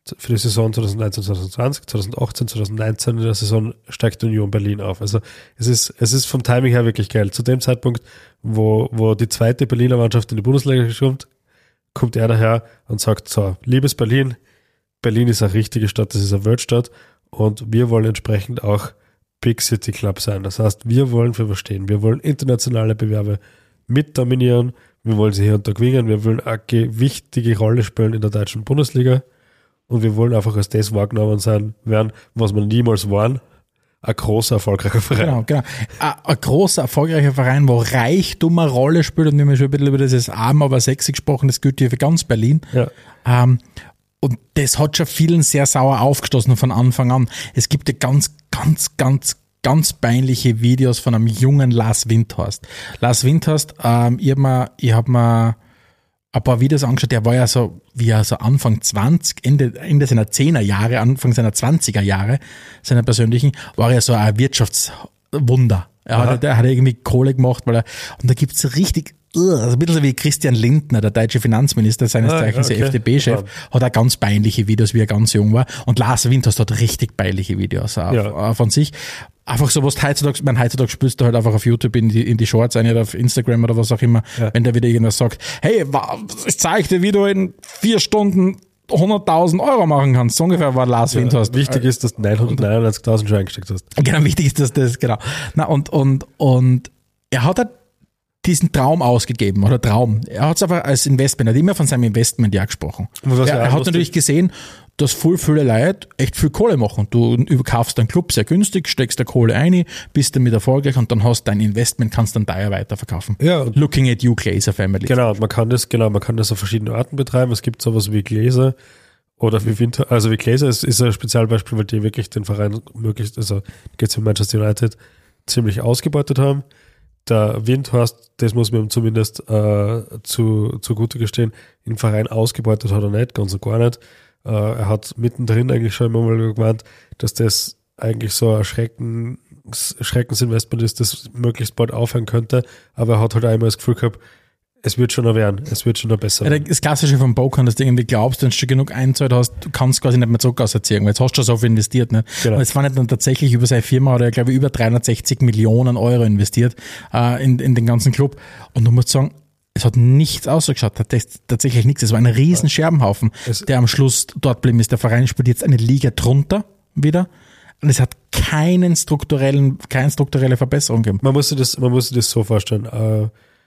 für die Saison zwanzig neunzehn zwanzig zwanzig, zwanzig achtzehn zwanzig neunzehn in der Saison steigt Union Berlin auf. Also es ist, es ist vom Timing her wirklich geil. Zu dem Zeitpunkt, wo, wo die zweite Berliner Mannschaft in die Bundesliga kommt, kommt er daher und sagt, so, liebes Berlin, Berlin ist eine richtige Stadt, das ist eine Weltstadt und wir wollen entsprechend auch Big City Club sein. Das heißt, wir wollen für was stehen. Wir wollen internationale Bewerbe mit dominieren, wir wollen sie hier und da gewinnen, wir wollen eine wichtige Rolle spielen in der deutschen Bundesliga und wir wollen einfach als das wahrgenommen sein werden, was wir niemals waren. Ein großer, erfolgreicher Verein. Genau, genau. Ein, ein großer, erfolgreicher Verein, wo Reichtum eine Rolle spielt und wir haben schon ein bisschen über dieses arm, aber sexy gesprochen, das gilt hier für ganz Berlin. Ja. Ähm, und das hat schon vielen sehr sauer aufgestoßen von Anfang an. Es gibt ja ganz, ganz, ganz, ganz peinliche Videos von einem jungen Lars Windhorst. Lars Windhorst, ähm, ich habe mir, ich hab mir ein paar Videos angeschaut, der war ja so, wie er so Anfang zwanzig, Ende, Ende seiner zehner Jahre, Anfang seiner zwanziger Jahre, seiner persönlichen, war er so ein Wirtschaftswunder. Er hat, der hat irgendwie Kohle gemacht, weil er, und da gibt's so richtig, also ein bisschen so wie Christian Lindner, der deutsche Finanzminister, seines ah, Zeichens okay. F D P-Chef, ja. Hat auch ganz peinliche Videos, wie er ganz jung war. Und Lars Windhorst hat richtig peinliche Videos auch, ja. auch von sich. Einfach so, was du heutzutage, mein heutzutage spürst du halt einfach auf YouTube in die, in die Shorts ein oder auf Instagram oder was auch immer, ja. Wenn der wieder irgendwas sagt, hey, ich zeig dir, wie du in vier Stunden hunderttausend Euro machen kannst. So ungefähr war Lars ja, Windhorst. Wichtig ist, dass du neunhundertneunundneunzigtausend schon eingesteckt hast. Genau, wichtig ist, dass das, genau. Na, und, und, und er hat halt diesen Traum ausgegeben, oder Traum. Er hat es aber als Investment, er hat immer von seinem Investment ja gesprochen. Er, er hat natürlich gesehen, dass voll viele Leute echt viel Kohle machen. Du überkaufst deinen Club sehr günstig, steckst da Kohle ein, bist damit erfolgreich und dann hast dein Investment, kannst dann teuer weiterverkaufen. Ja. Looking at you, Glazer Family. Genau, man kann das, genau, man kann das auf verschiedene Arten betreiben. Es gibt sowas wie Glazer oder wie Winter, also wie Glazer ist, ist ein Spezialbeispiel, weil die wirklich den Verein möglichst, also geht's um Manchester United, ziemlich ausgebeutet haben. Der Windhorst, das muss man ihm zumindest äh, zu, zugute gestehen, den Verein ausgebeutet hat er nicht, ganz und gar nicht. Äh, er hat mittendrin eigentlich schon immer mal gemeint, dass das eigentlich so ein Schrecken, Schreckensinvestment ist, das möglichst bald aufhören könnte, aber er hat halt einmal das Gefühl gehabt, es wird schon noch werden, es wird schon noch besser werden. Ja, das Klassische vom Poker, dass du irgendwie glaubst, wenn du schon genug eingezahlt hast, du kannst quasi nicht mehr zurück auserziehen, weil jetzt hast du schon so viel investiert. Nicht? Genau. Und jetzt war nicht dann tatsächlich über seine Firma, hat er, glaube ich, über dreihundertsechzig Millionen Euro investiert äh, in, in den ganzen Club. Und du musst sagen, es hat nichts ausgeschaut, tatsächlich nichts. Es war ein riesen Scherbenhaufen, es der am Schluss dort blieben ist. Der Verein spielt jetzt eine Liga drunter wieder. Und es hat keinen strukturellen, keine strukturelle Verbesserung gegeben. Man muss sich das, man muss sich das so vorstellen. Äh,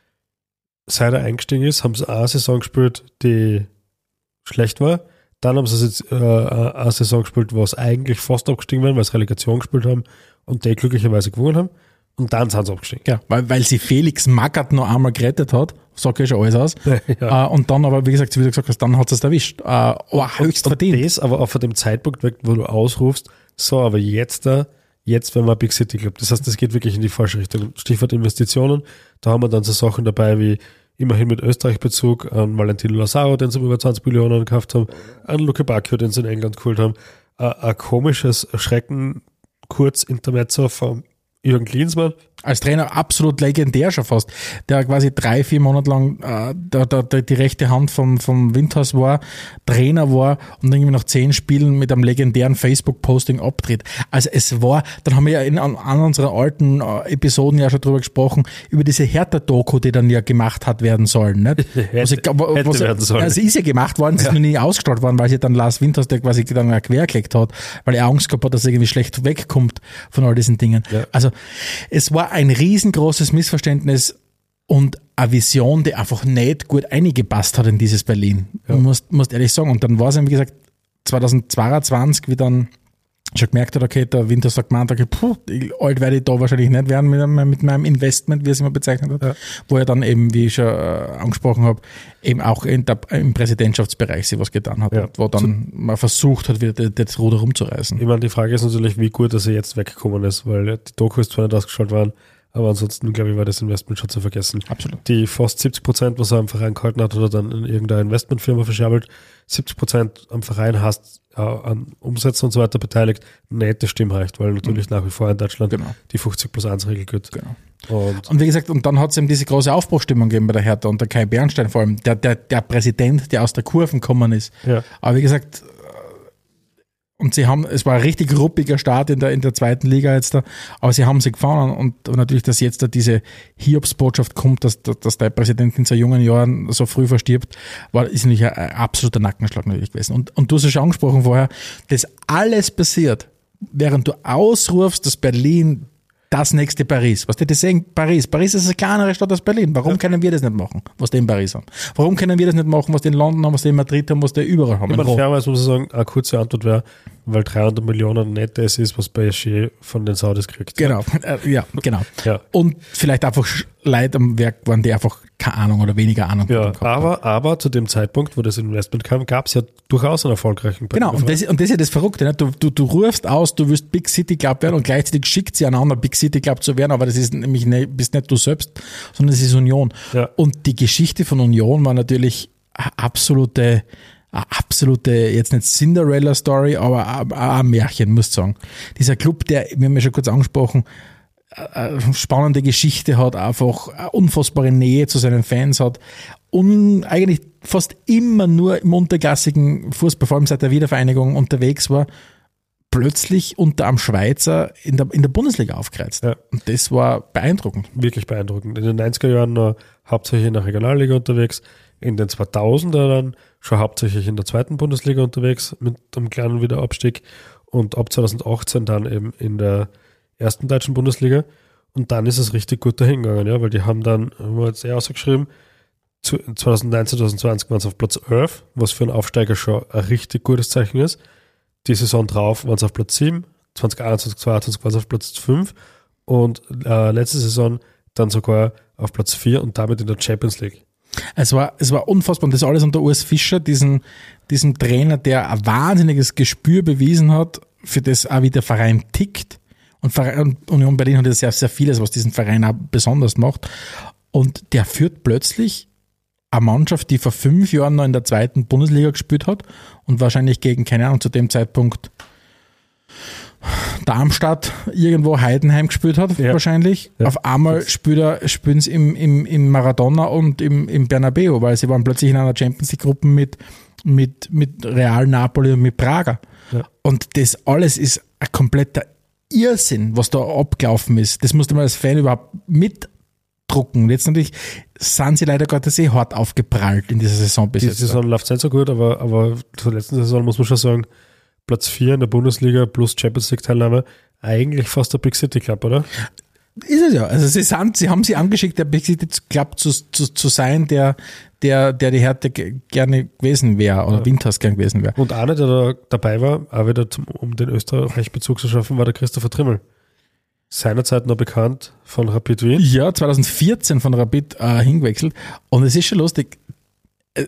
seit er eingestiegen ist, haben sie eine Saison gespielt, die schlecht war. Dann haben sie jetzt äh, eine Saison gespielt, wo es eigentlich fast abgestiegen wären, weil sie Relegation gespielt haben und die glücklicherweise gewonnen haben. Und dann sind sie abgestiegen. Ja, weil, weil sie Felix Magath noch einmal gerettet hat, sagt ja schon alles aus. Ja. Äh, und dann aber, wie gesagt, wie du gesagt hast, dann hat sie es erwischt. Äh, aber höchst und, verdient. Und das aber auch von dem Zeitpunkt weg, wo du ausrufst, so, aber jetzt da, jetzt werden wir Big City Club. Das heißt, das geht wirklich in die falsche Richtung. Stichwort Investitionen. Da haben wir dann so Sachen dabei wie immerhin mit Österreich-Bezug an Valentino Lazaro, den sie über zwanzig Millionen gekauft haben, an Luke Bacchio, den sie in England geholt haben. Ein, ein komisches Schrecken-Kurz-Intermezzo von Jürgen Klinsmann. Als Trainer absolut legendär schon fast, der quasi drei, vier Monate lang äh, der, der, der, die rechte Hand vom, vom Windhorst war, Trainer war und irgendwie nach zehn Spielen mit einem legendären Facebook-Posting abtritt. Also es war, dann haben wir ja in an, an unseren alten äh, Episoden ja schon drüber gesprochen, über diese Hertha-Doku, die dann ja gemacht hat werden sollen. Nicht? hätte, was ich, was, hätte was, werden sollen. Also ist ja gemacht worden, sie ja. ist noch nie ausgestrahlt worden, weil sie dann Lars Windhorst, der quasi dann quergelegt hat, weil er Angst gehabt hat, dass er irgendwie schlecht wegkommt von all diesen Dingen. Ja. Also es war ein riesengroßes Missverständnis und eine Vision, die einfach nicht gut eingepasst hat in dieses Berlin. Ja. Musst, musst ehrlich sagen. Und dann war es, wie gesagt, zweitausendzweiundzwanzig, wie dann schon gemerkt hat, okay, der Windhorst hat gemeint, okay, puh, alt werde ich da wahrscheinlich nicht werden mit, mit meinem Investment, wie er es immer bezeichnet hat, ja. Wo er dann eben, wie ich schon äh, angesprochen habe, eben auch in der, im Präsidentschaftsbereich sich was getan hat, ja. Wo dann so, man versucht hat, wieder das Ruder rumzureißen. Ich meine, die Frage ist natürlich, wie gut, dass er jetzt weggekommen ist, weil die Doku ist zwar nicht ausgestrahlt worden, aber ansonsten, glaube ich, war das Investment schon zu vergessen. Absolut. Die fast siebzig Prozent, was er am Verein gehalten hat, oder dann in irgendeiner Investmentfirma verschabbelt, siebzig Prozent am Verein hast äh, an Umsätzen und so weiter beteiligt, nicht das Stimmrecht, weil natürlich mhm. nach wie vor in Deutschland genau. die fünfzig plus eins Regel gilt. Genau. Und, und wie gesagt, und dann hat es eben diese große Aufbruchstimmung gegeben bei der Hertha und der Kai Bernstein vor allem, der, der, der Präsident, der aus der Kurven gekommen ist. Ja. Aber wie gesagt, Und sie haben, es war ein richtig ruppiger Start in der, in der zweiten Liga jetzt da, aber sie haben sie gefahren und, und natürlich, dass jetzt da diese Hiobsbotschaft kommt, dass, dass der Präsident in so jungen Jahren so früh verstirbt, war, ist natürlich ein, ein absoluter Nackenschlag natürlich gewesen. Und, und du hast es schon angesprochen vorher, das alles passiert, während du ausrufst, dass Berlin das nächste Paris. Was die das sagen, Paris. Paris ist eine kleinere Stadt als Berlin. Warum ja. können wir das nicht machen, was die in Paris haben? Warum können wir das nicht machen, was die in London haben, was die in Madrid haben, was die überall haben? Ich meine, fairerweise muss ich sagen, eine kurze Antwort wäre, weil dreihundert Millionen nicht das ist, was P S G von den Saudis kriegt. Genau, äh, ja, genau. Ja. Und vielleicht einfach Leute am Werk waren, die einfach keine Ahnung oder weniger Ahnung ja, haben. Aber, aber zu dem Zeitpunkt, wo das Investment kam, gab es ja durchaus einen erfolgreichen Genau, und das, und das ist ja das Verrückte. Ne? Du, du, du rufst aus, du willst Big City Club werden und gleichzeitig schickt sie einander, Big City Club zu werden, aber das ist nämlich nicht, bist nicht du selbst, sondern es ist Union. Ja. Und die Geschichte von Union war natürlich eine absolute, eine absolute, jetzt nicht Cinderella-Story, aber ein, ein Märchen, muss ich sagen. Dieser Club, der, wir haben ja schon kurz angesprochen, eine spannende Geschichte hat, einfach eine unfassbare Nähe zu seinen Fans hat und eigentlich fast immer nur im unterklassigen Fußball, vor allem seit der Wiedervereinigung unterwegs war, plötzlich unter einem Schweizer in der, in der Bundesliga aufgereizt. Ja. Und das war beeindruckend. Wirklich beeindruckend. In den neunziger Jahren noch hauptsächlich in der Regionalliga unterwegs, in den zweitausender dann schon hauptsächlich in der zweiten Bundesliga unterwegs mit einem kleinen Wiederabstieg und ab zweitausendachtzehn dann eben in der ersten deutschen Bundesliga und dann ist es richtig gut dahin gegangen, ja, weil die haben dann, haben wir jetzt eh ausgeschrieben, zweitausendneunzehn, zweitausendzwanzig waren sie auf Platz elf, was für einen Aufsteiger schon ein richtig gutes Zeichen ist. Die Saison drauf waren sie auf Platz sieben, zwanzig einundzwanzig, zweiundzwanzig waren sie auf Platz fünf und äh, letzte Saison dann sogar auf Platz vier und damit in der Champions League. Es war, es war unfassbar und das alles unter Urs Fischer, diesen, diesen Trainer, der ein wahnsinniges Gespür bewiesen hat, für das auch wie der Verein tickt. Und Union Berlin hat ja sehr, sehr vieles, was diesen Verein auch besonders macht. Und der führt plötzlich eine Mannschaft, die vor fünf Jahren noch in der zweiten Bundesliga gespielt hat und wahrscheinlich gegen, keine Ahnung, zu dem Zeitpunkt Darmstadt irgendwo Heidenheim gespielt hat, ja. wahrscheinlich. Ja. Auf einmal spielt er, spielen sie im, im, im Maradona und im, im Bernabeu, weil sie waren plötzlich in einer Champions League-Gruppe mit, mit, mit Real Napoli und mit Braga. Ja. Und das alles ist ein kompletter Irrsinn, was da abgelaufen ist. Das musste man als Fan überhaupt mitdrucken. Jetzt natürlich sind sie leider Gottes eh hart aufgeprallt in dieser Saison bis jetzt. Die Saison läuft nicht so gut, aber, aber zur letzten Saison muss man schon sagen, Platz vier in der Bundesliga plus Champions League Teilnahme, eigentlich fast der Big City Club, oder? Ist es ja. Also sie, sind, sie haben sie angeschickt, der Big City Club zu, zu, zu sein, der, der, der die Härte gerne gewesen wäre oder ja. Winters gern gewesen wäre. Und einer, der da dabei war, auch wieder zum, um den Österreich-Bezug zu schaffen, war der Christopher Trimmel. Seinerzeit noch bekannt von Rapid Wien. Ja, zweitausendvierzehn von Rapid äh, hingewechselt. Und es ist schon lustig, äh,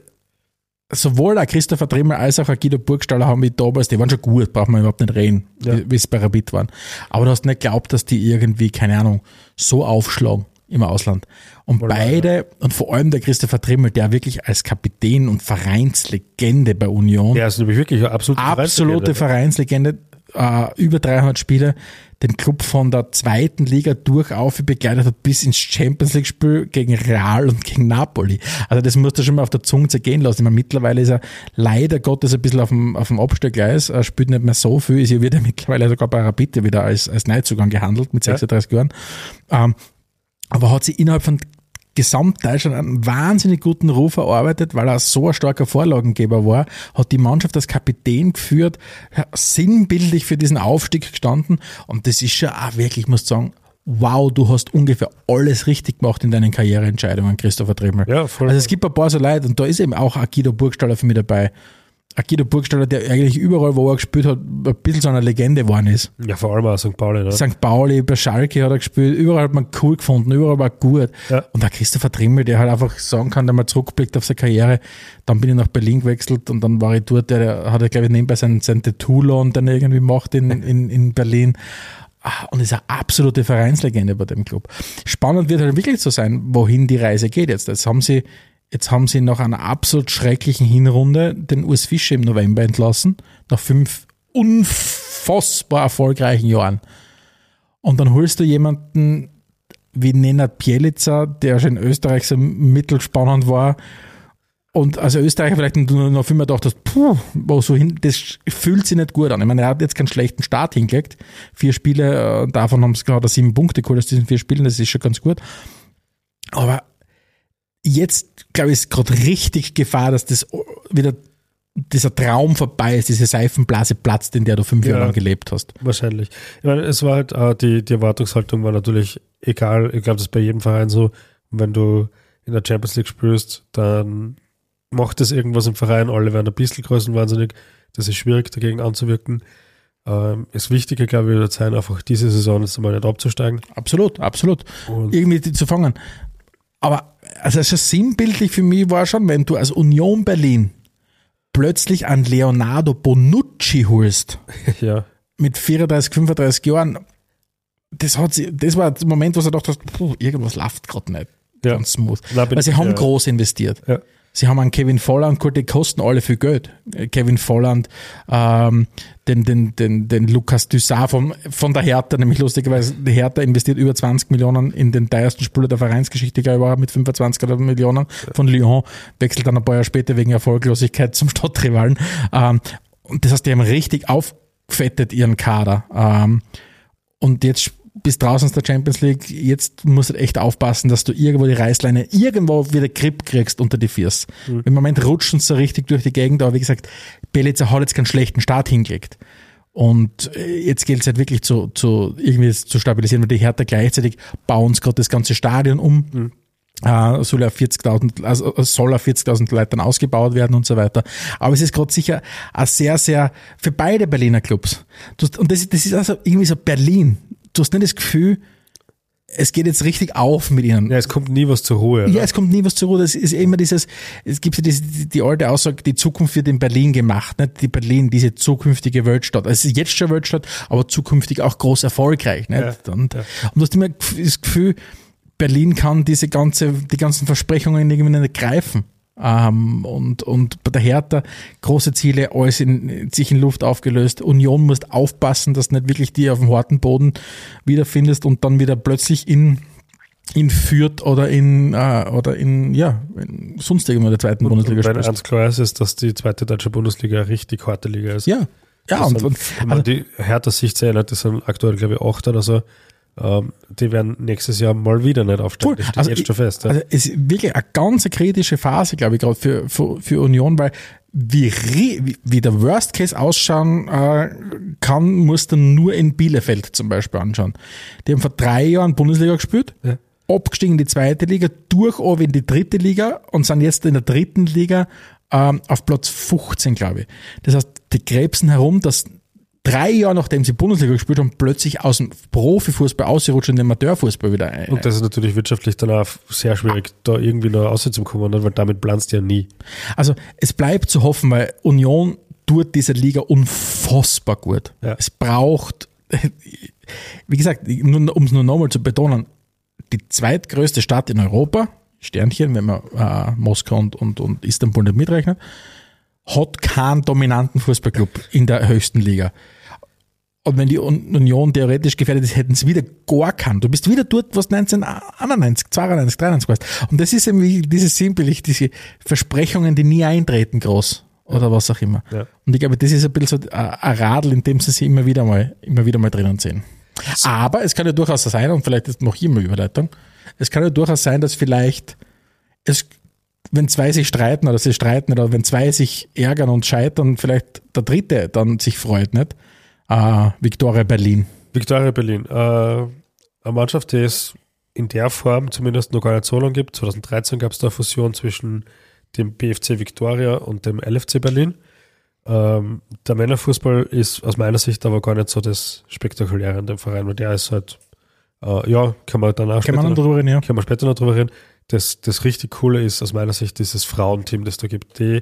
sowohl auch Christopher Trimmel als auch Guido Burgstaller haben mit damals, die waren schon gut, braucht man überhaupt nicht reden, ja. wie es bei Rapid waren. Aber du hast nicht geglaubt, dass die irgendwie, keine Ahnung, so aufschlagen im Ausland. Und Wohl beide, ja. und vor allem der Christopher Trimmel, der wirklich als Kapitän und Vereinslegende bei Union. Der ist nämlich wirklich eine absolute, absolute Vereinslegende, äh, über dreihundert Spiele, den Club von der zweiten Liga durchauf begleitet hat bis ins Champions League Spiel gegen Real und gegen Napoli. Also das musst du schon mal auf der Zunge zergehen lassen. Ich meine, mittlerweile ist er leider Gottes ein bisschen auf dem, auf dem Abstellgleis, er spielt nicht mehr so viel, ist ja wieder mittlerweile sogar bei Rapid wieder als, als Neuzugang gehandelt mit sechsunddreißig ja. Jahren. Ähm, aber hat sich innerhalb von Gesamtdeutschland einen wahnsinnig guten Ruf erarbeitet, weil er so ein starker Vorlagengeber war, hat die Mannschaft als Kapitän geführt, sinnbildlich für diesen Aufstieg gestanden und das ist schon auch wirklich, ich muss sagen, wow, du hast ungefähr alles richtig gemacht in deinen Karriereentscheidungen, Christopher Trimmel. Ja, voll. Also es gibt ein paar so Leute und da ist eben auch Guido Burgstaller für mich dabei. Guido Burgstaller, der eigentlich überall, wo er gespielt hat, ein bisschen so eine Legende geworden ist. Ja, vor allem auch Sankt Pauli. Ne? Sankt Pauli, bei Schalke hat er gespielt, überall hat man cool gefunden, überall war gut. Ja. Und der Christopher Trimmel, der halt einfach sagen kann, der mal zurückblickt auf seine Karriere, dann bin ich nach Berlin gewechselt und dann war ich dort, der, der hat er, glaube ich, nebenbei sein, sein Tattoo-Lawn dann irgendwie gemacht in, in, in Berlin. Und ist eine absolute Vereinslegende bei dem Club. Spannend wird halt wirklich so sein, wohin die Reise geht jetzt. Jetzt haben sie Jetzt haben sie nach einer absolut schrecklichen Hinrunde den Urs Fischer im November entlassen, nach fünf unfassbar erfolgreichen Jahren. Und dann holst du jemanden wie Nenad Bjelica, der schon in Österreich so mittelspannend war, Und als Österreicher vielleicht noch, noch viel mehr gedacht hast, puh, wo so hin, das fühlt sich nicht gut an. Ich meine, er hat jetzt keinen schlechten Start hingelegt. Vier Spiele, davon haben es gerade sieben Punkte geholt aus diesen vier Spielen, das ist schon ganz gut. Aber jetzt, glaube ich, ist gerade richtig Gefahr, dass das wieder dieser Traum vorbei ist, diese Seifenblase platzt, in der du fünf ja, Jahre lang gelebt hast. Wahrscheinlich. Ich meine, es war halt, äh, die, die Erwartungshaltung war natürlich egal. Ich glaube, das ist bei jedem Verein so. Wenn du in der Champions League spielst, dann macht es irgendwas im Verein, alle werden ein bisschen größenwahnsinnig, das ist schwierig dagegen anzuwirken. Ähm, das Wichtige, glaube ich, wird sein, einfach diese Saison jetzt einmal nicht abzusteigen. Absolut, absolut. Und irgendwie die zu fangen. Aber also schon sinnbildlich für mich war schon, wenn du als Union Berlin plötzlich an Leonardo Bonucci holst, ja. mit vierunddreißig, fünfunddreißig Jahren, das, hat sie, das war der Moment, wo du gedacht hast, puh, irgendwas läuft gerade nicht. Ja. Ganz smooth. Na, Weil sie ich, haben ja. groß investiert. Ja. Sie haben an Kevin Volland geholt, die kosten alle viel Geld. Kevin Volland, ähm, den, den, den, den Lucas Dussart von, von der Hertha, nämlich lustigerweise, die Hertha investiert über zwanzig Millionen in den teuersten Spieler der Vereinsgeschichte, glaube ich, mit fünfundzwanzig Millionen von Lyon, wechselt dann ein paar Jahre später wegen Erfolglosigkeit zum Stadtrivalen. Ähm, und das heißt, die haben richtig aufgefettet ihren Kader. Ähm, und jetzt bis draußen aus der Champions League, jetzt musst du echt aufpassen, dass du irgendwo die Reißleine irgendwo wieder Grip kriegst unter die Füße. Mhm. Im Moment rutschen sie so richtig durch die Gegend, aber wie gesagt, Belica hat jetzt keinen schlechten Start hingelegt. Und jetzt gilt es halt wirklich zu, zu irgendwie zu stabilisieren, weil die Hertha gleichzeitig bauen gerade das ganze Stadion um. Mhm. Uh, soll auf vierzigtausend, also soll auf vierzigtausend Leuten ausgebaut werden und so weiter. Aber es ist gerade sicher ein sehr, sehr, für beide Berliner Clubs. Und das, das ist also irgendwie so Berlin. Du hast nicht das Gefühl, es geht jetzt richtig auf mit ihnen. Ja, es kommt nie was zur Ruhe. Oder? Ja, es kommt nie was zur Ruhe. Das ist immer dieses, es gibt ja diese, die, die alte Aussage, die Zukunft wird in Berlin gemacht, nicht? Die Berlin, diese zukünftige Weltstadt. Es ist jetzt schon Weltstadt, aber zukünftig auch groß erfolgreich, nicht? Ja, und, ja. und du hast immer das Gefühl, Berlin kann diese ganze, die ganzen Versprechungen irgendwie nicht greifen. Ähm, und, und bei der Hertha große Ziele, alles in, sich in Luft aufgelöst. Union musst aufpassen, dass du nicht wirklich die auf dem harten Boden wiederfindest und dann wieder plötzlich in, in Fürth oder in, äh, oder in, ja, in sonst irgendwo der zweiten und, Bundesliga und spielst. Wenn eins klar ist, ist, dass die zweite deutsche Bundesliga eine richtig harte Liga ist. Ja, ja, und, und, und wenn man also, die Hertha-Sicht sehen, das sind aktuell, glaube ich, acht oder so. Um, die werden nächstes Jahr mal wieder nicht aufsteigen. Das steht also jetzt ich, schon fest. Ja. Also es ist wirklich eine ganz kritische Phase, glaube ich, gerade für, für, für Union, weil wie, wie, wie der Worst Case ausschauen äh, kann, musst du nur in Bielefeld zum Beispiel anschauen. Die haben vor drei Jahren Bundesliga gespielt, ja. abgestiegen in die zweite Liga, durch in die dritte Liga und sind jetzt in der dritten Liga ähm, auf Platz fünfzehn, glaube ich. Das heißt, die krebsen herum, dass drei Jahre nachdem sie Bundesliga gespielt haben, plötzlich aus dem Profifußball ausgerutscht in den Amateurfußball wieder ein. Und das ist natürlich wirtschaftlich dann auch sehr schwierig, da irgendwie noch rauszukommen, weil damit planst du ja nie. Also es bleibt zu hoffen, weil Union tut dieser Liga unfassbar gut. Ja. Es braucht, wie gesagt, nur, um es nur nochmal zu betonen, die zweitgrößte Stadt in Europa, Sternchen, wenn man äh, Moskau und, und, und Istanbul nicht mitrechnet, hat keinen dominanten Fußballclub in der höchsten Liga. Und wenn die Union theoretisch gefährdet ist, hätten sie wieder gar keinen. Du bist wieder dort, was neunzehnhunderteinundneunzig, zweiundneunzig, dreiundneunzig warst. Und das ist eben wie dieses Sinnbild, diese Versprechungen, die nie eintreten, groß. Oder was auch immer. Ja. Und ich glaube, das ist ein bisschen so ein Radl, in dem sie sich immer wieder mal, immer wieder mal drinnen sehen. So. Aber es kann ja durchaus sein, und vielleicht ist noch immer Überleitung, es kann ja durchaus sein, dass vielleicht es, wenn zwei sich streiten oder sie streiten oder wenn zwei sich ärgern und scheitern, vielleicht der dritte dann sich freut, nicht? Uh, Viktoria Berlin. Viktoria Berlin. Uh, eine Mannschaft, die es in der Form zumindest noch gar nicht so lange gibt. zwanzig dreizehn gab es da eine Fusion zwischen dem B F C Viktoria und dem L F C Berlin. Uh, der Männerfußball ist aus meiner Sicht aber gar nicht so das Spektakuläre in dem Verein, weil der ist halt, uh, ja, kann man dann auch kann man noch drüber reden, ja. Kann man später noch drüber reden. Das, das richtig Coole ist aus meiner Sicht dieses Frauenteam, das da gibt, die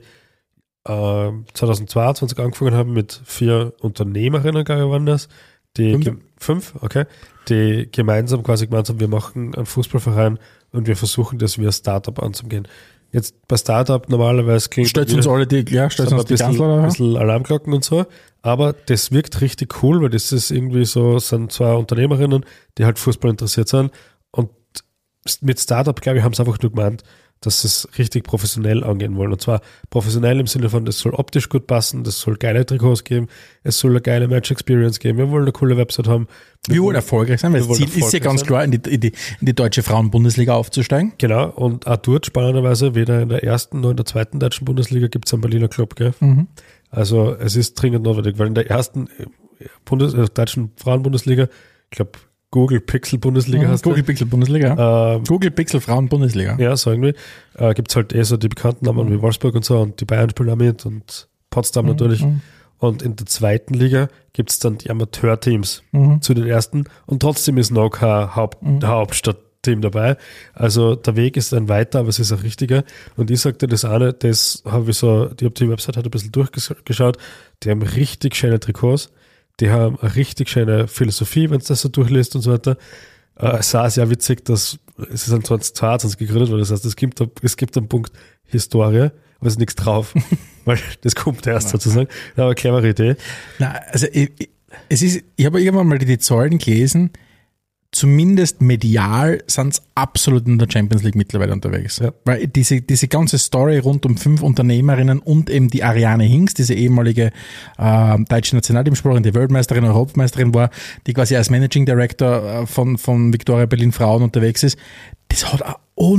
zwanzig zweiundzwanzig angefangen haben mit vier Unternehmerinnen, glaube ich, waren das. Die fünf. Ge- fünf, okay. Die gemeinsam quasi gemeint haben, wir machen einen Fußballverein und wir versuchen das wie ein Startup anzugehen. Jetzt bei Startup normalerweise klingt stellt uns alle die, ja, stellt uns die Kanzler, ein bisschen Alarmglocken und so, aber das wirkt richtig cool, weil das ist irgendwie so, sind zwei Unternehmerinnen, die halt Fußball interessiert sind und mit Startup, glaube ich, haben sie einfach nur gemeint, dass sie es richtig professionell angehen wollen. Und zwar professionell im Sinne von, das soll optisch gut passen, das soll geile Trikots geben, es soll eine geile Match-Experience geben, wir wollen eine coole Website haben. Wir, wir wollen erfolgreich sein, weil das Ziel ist ja ganz sein. klar, in die, in, die, in die deutsche Frauen-Bundesliga aufzusteigen. Genau, und auch dort spannenderweise, weder in der ersten noch in der zweiten deutschen Bundesliga gibt es einen Berliner Club, gell? Mhm. Also es ist dringend notwendig, weil in der ersten Bundes- äh, deutschen Frauen-Bundesliga, ich glaube, Google Pixel Bundesliga mhm, hast Google du. Pixel Bundesliga, ja. Ähm, Google Pixel Frauen Bundesliga. Ja, so irgendwie. Äh, gibt es halt eh so die bekannten Namen mhm. wie Wolfsburg und so und die Bayern spielen auch mit und Potsdam mhm. natürlich. Mhm. Und in der zweiten Liga gibt es dann die Amateurteams Mhm. zu den ersten und trotzdem ist noch kein Haupt- Mhm. Hauptstadtteam dabei. Also der Weg ist ein weiter, aber es ist auch richtiger. Und ich sagte das eine, das habe ich so, ich habe die Website halt ein bisschen durchgeschaut, die haben richtig schöne Trikots, die haben eine richtig schöne Philosophie, wenn es das so durchliest und so weiter. Äh, es war sehr witzig, dass es ist dann zwanzig zweiundzwanzig gegründet worden, das heißt, es gibt, es gibt einen Punkt Historie, aber es ist nichts drauf, weil das kommt erst sozusagen. Aber eine clevere Idee. Na, also ich, ich, es ist, ich habe irgendwann mal die, die Zahlen gelesen, zumindest medial sind es absolut in der Champions League mittlerweile unterwegs. Ja. Weil diese, diese ganze Story rund um fünf Unternehmerinnen und eben die Ariane Hinks, diese ehemalige äh, deutsche Nationalteamsportlerin, die Weltmeisterin, Europameisterin war, die quasi als Managing Director äh, von, von Viktoria Berlin Frauen unterwegs ist, das hat eine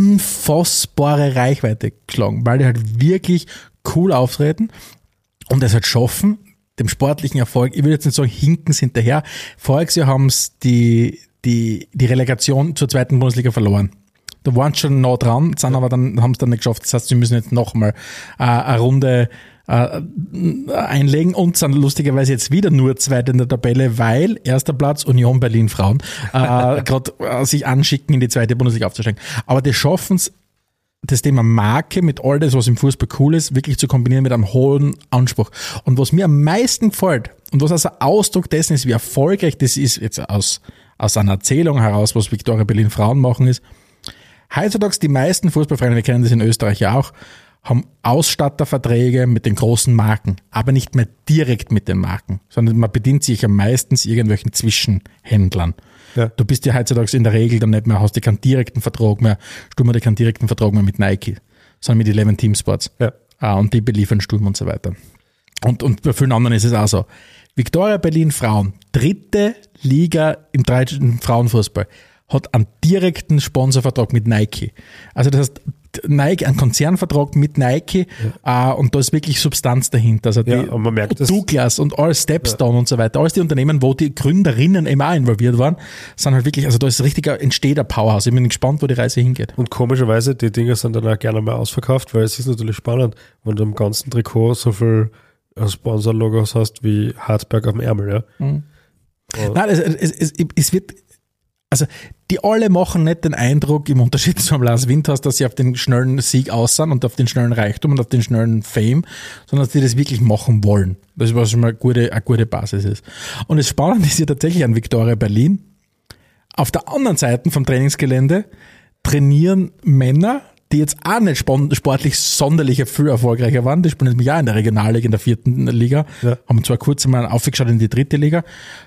unfassbare Reichweite geschlagen, weil die halt wirklich cool auftreten und das halt schaffen, dem sportlichen Erfolg, ich will jetzt nicht sagen, hinken sie hinterher. Voriges Jahr haben es die die, die Relegation zur zweiten Bundesliga verloren. Da waren sie schon nah dran, sind aber dann, haben es dann nicht geschafft. Das heißt, sie müssen jetzt nochmal äh, eine Runde äh, einlegen und sind lustigerweise jetzt wieder nur Zweite in der Tabelle, weil erster Platz Union Berlin Frauen äh, gerade äh, sich anschicken, in die zweite Bundesliga aufzusteigen. Aber die schaffen es, das Thema Marke mit all das, was im Fußball cool ist, wirklich zu kombinieren mit einem hohen Anspruch. Und was mir am meisten gefällt und was also Ausdruck dessen ist, wie erfolgreich das ist, jetzt aus aus einer Erzählung heraus, was Viktoria Berlin Frauen machen, ist, heutzutage die meisten Fußballvereine, wir kennen das in Österreich ja auch, haben Ausstatterverträge mit den großen Marken, aber nicht mehr direkt mit den Marken, sondern man bedient sich ja meistens irgendwelchen Zwischenhändlern. Ja. Du bist ja heutzutage in der Regel dann nicht mehr, hast du keinen direkten Vertrag mehr, Sturm hat keinen direkten Vertrag mehr mit Nike, sondern mit Eleven Team Sports. Ja. Ah, und die beliefern Sturm und so weiter. Und, und bei vielen anderen ist es auch so. Viktoria Berlin Frauen, dritte Liga im deutschen Frauenfußball, hat einen direkten Sponsorvertrag mit Nike. Also das heißt, Nike, einen Konzernvertrag mit Nike ja. äh, und da ist wirklich Substanz dahinter. Also die, ja, und man merkt und Douglas und all Stepstone ja. und so weiter, alles die Unternehmen, wo die Gründerinnen eben auch involviert waren, sind halt wirklich, also da ist richtig, entsteht ein Powerhouse. Ich bin gespannt, wo die Reise hingeht. Und komischerweise, die Dinge sind dann auch gerne mal ausverkauft, weil es ist natürlich spannend, wenn du im ganzen Trikot so viel Sponsor-Logos hast wie Hartberg auf dem Ärmel, ja. Mhm. Nein, es, es, es, es wird, also die alle machen nicht den Eindruck, im Unterschied zum Lars Windhaus, dass sie auf den schnellen Sieg aus sind und auf den schnellen Reichtum und auf den schnellen Fame, sondern dass die das wirklich machen wollen. Das ist was schon mal eine gute, eine gute Basis ist. Und das Spannende ist ja tatsächlich an Viktoria Berlin. Auf der anderen Seite vom Trainingsgelände trainieren Männer, die jetzt auch nicht sportlich sonderlich viel erfolgreicher waren. Die spielen nämlich auch in der Regionalliga, in der vierten Liga. Ja. Haben zwar kurz einmal aufgeschaut in die dritte Liga.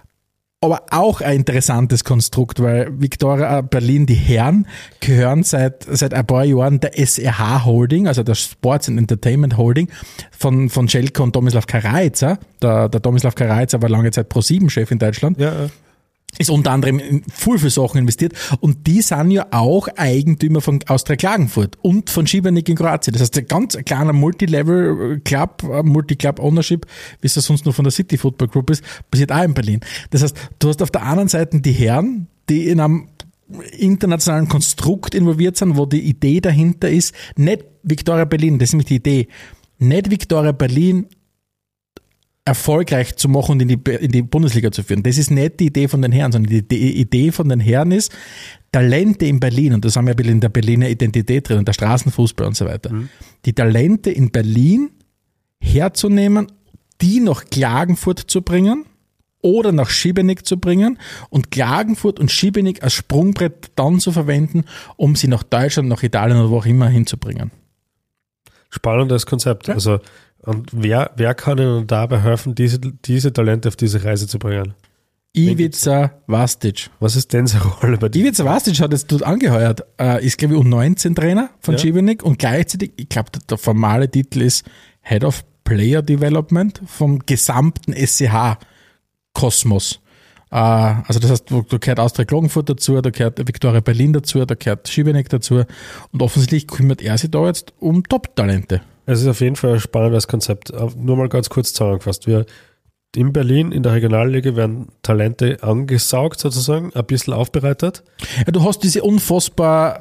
Aber auch ein interessantes Konstrukt, weil Viktoria Berlin, die Herren, gehören seit, seit ein paar Jahren der S R H Holding, also der Sports and Entertainment Holding von, von Schelke und Tomislav Karajca. Der, der Tomislav Karajca war lange Zeit Pro sieben Chef in Deutschland. Ja, ja. Ist unter anderem in viel, viel Sachen investiert und die sind ja auch Eigentümer von Austria Klagenfurt und von Šibenik in Kroatien. Das heißt, ein ganz kleiner Multilevel-Club, Multi-Club-Ownership, wie es ja sonst nur von der City Football Group ist, passiert auch in Berlin. Das heißt, du hast auf der anderen Seite die Herren, die in einem internationalen Konstrukt involviert sind, wo die Idee dahinter ist, nicht Viktoria Berlin, das ist nämlich die Idee, nicht Viktoria Berlin erfolgreich zu machen und in die, in die Bundesliga zu führen. Das ist nicht die Idee von den Herren, sondern die, die Idee von den Herren ist, Talente in Berlin, und das haben wir ein bisschen in der Berliner Identität drin, und der Straßenfußball und so weiter, mhm. die Talente in Berlin herzunehmen, die nach Klagenfurt zu bringen oder nach Šibenik zu bringen und Klagenfurt und Šibenik als Sprungbrett dann zu verwenden, um sie nach Deutschland, nach Italien oder wo auch immer hinzubringen. Spannendes Konzept. Ja. Also Und wer, wer kann Ihnen dabei helfen, diese, diese Talente auf diese Reise zu bringen? Ivica Vastic. Was ist denn seine Rolle bei dir? Ivica Vastic hat jetzt dort angeheuert, äh, ist glaube ich U neunzehn Trainer von Ja. Šibenik und gleichzeitig, ich glaube der, der formale Titel ist Head of Player Development vom gesamten S C H-Kosmos. Äh, also das heißt, da gehört Austria Klagenfurt dazu, da gehört Viktoria Berlin dazu, da gehört Šibenik dazu und offensichtlich kümmert er sich da jetzt um Top-Talente. Es ist auf jeden Fall ein spannendes Konzept. Nur mal ganz kurz zusammengefasst. Wir in Berlin, in der Regionalliga, werden Talente angesaugt sozusagen, ein bisschen aufbereitet. Ja, du hast diese unfassbar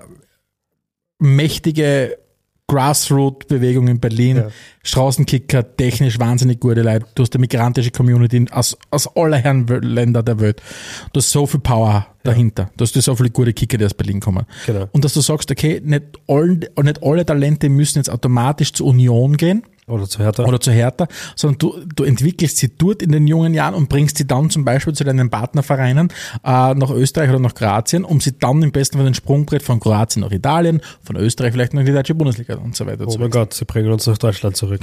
mächtige Grassroot-Bewegung in Berlin, Ja. Straßenkicker, technisch wahnsinnig gute Leute, du hast eine migrantische Community aus, aus aller Herren Länder der Welt. Du hast so viel Power dahinter. Du hast so viele gute Kicker, die aus Berlin kommen. Genau. Und dass du sagst, okay, nicht alle, nicht alle Talente müssen jetzt automatisch zur Union gehen, Oder zu Hertha. oder zu Hertha, sondern du, du entwickelst sie dort in den jungen Jahren und bringst sie dann zum Beispiel zu deinen Partnervereinen äh, nach Österreich oder nach Kroatien, um sie dann im besten Fall den Sprungbrett von Kroatien nach Italien, von Österreich vielleicht noch in die deutsche Bundesliga und so weiter Oh zu mein Gott, sie bringen uns nach Deutschland zurück.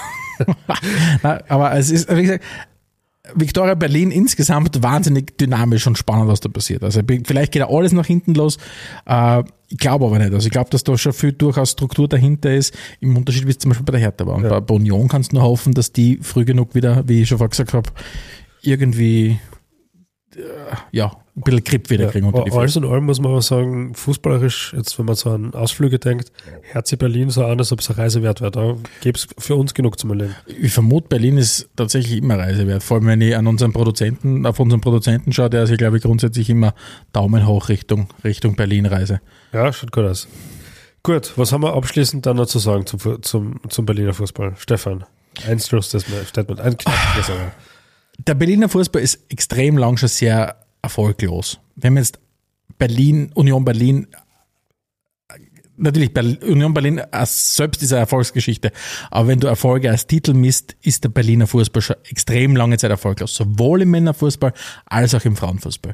Nein, aber es ist, wie gesagt, Viktoria Berlin insgesamt wahnsinnig dynamisch und spannend, was da passiert. Also vielleicht geht ja alles nach hinten los. Äh, ich glaube aber nicht. Also ich glaube, dass da schon viel durchaus Struktur dahinter ist, im Unterschied wie es zum Beispiel bei der Hertha war. Und Ja. bei, bei Union kannst du nur hoffen, dass die früh genug wieder, wie ich schon vorher gesagt habe, irgendwie äh, ja, ein bisschen Grip wieder kriegen unter die Ja, alles Füße. in allem muss man aber sagen, fußballerisch, jetzt wenn man so an Ausflüge denkt, hört sich Berlin so an, als ob es eine Reise wert wäre. Da gäbe es für uns genug zum Erleben. Ich vermute, Berlin ist tatsächlich immer Reisewert. Vor allem, wenn ich an unseren Produzenten, auf unseren Produzenten schaue, der ist ja, glaube ich, grundsätzlich immer Daumen hoch Richtung, Richtung Berlin reise. Ja, schaut gut aus. Gut, was haben wir abschließend dann noch zu sagen zum, Fu- zum, zum Berliner Fußball? Stefan, ein Schlussstatement, ein knappiges aber. Der Berliner Fußball ist extrem lang schon sehr erfolglos. Wenn man jetzt Berlin, Union Berlin, natürlich Berlin, Union Berlin als selbst ist eine Erfolgsgeschichte, aber wenn du Erfolge als Titel misst, ist der Berliner Fußball schon extrem lange Zeit erfolglos, sowohl im Männerfußball als auch im Frauenfußball.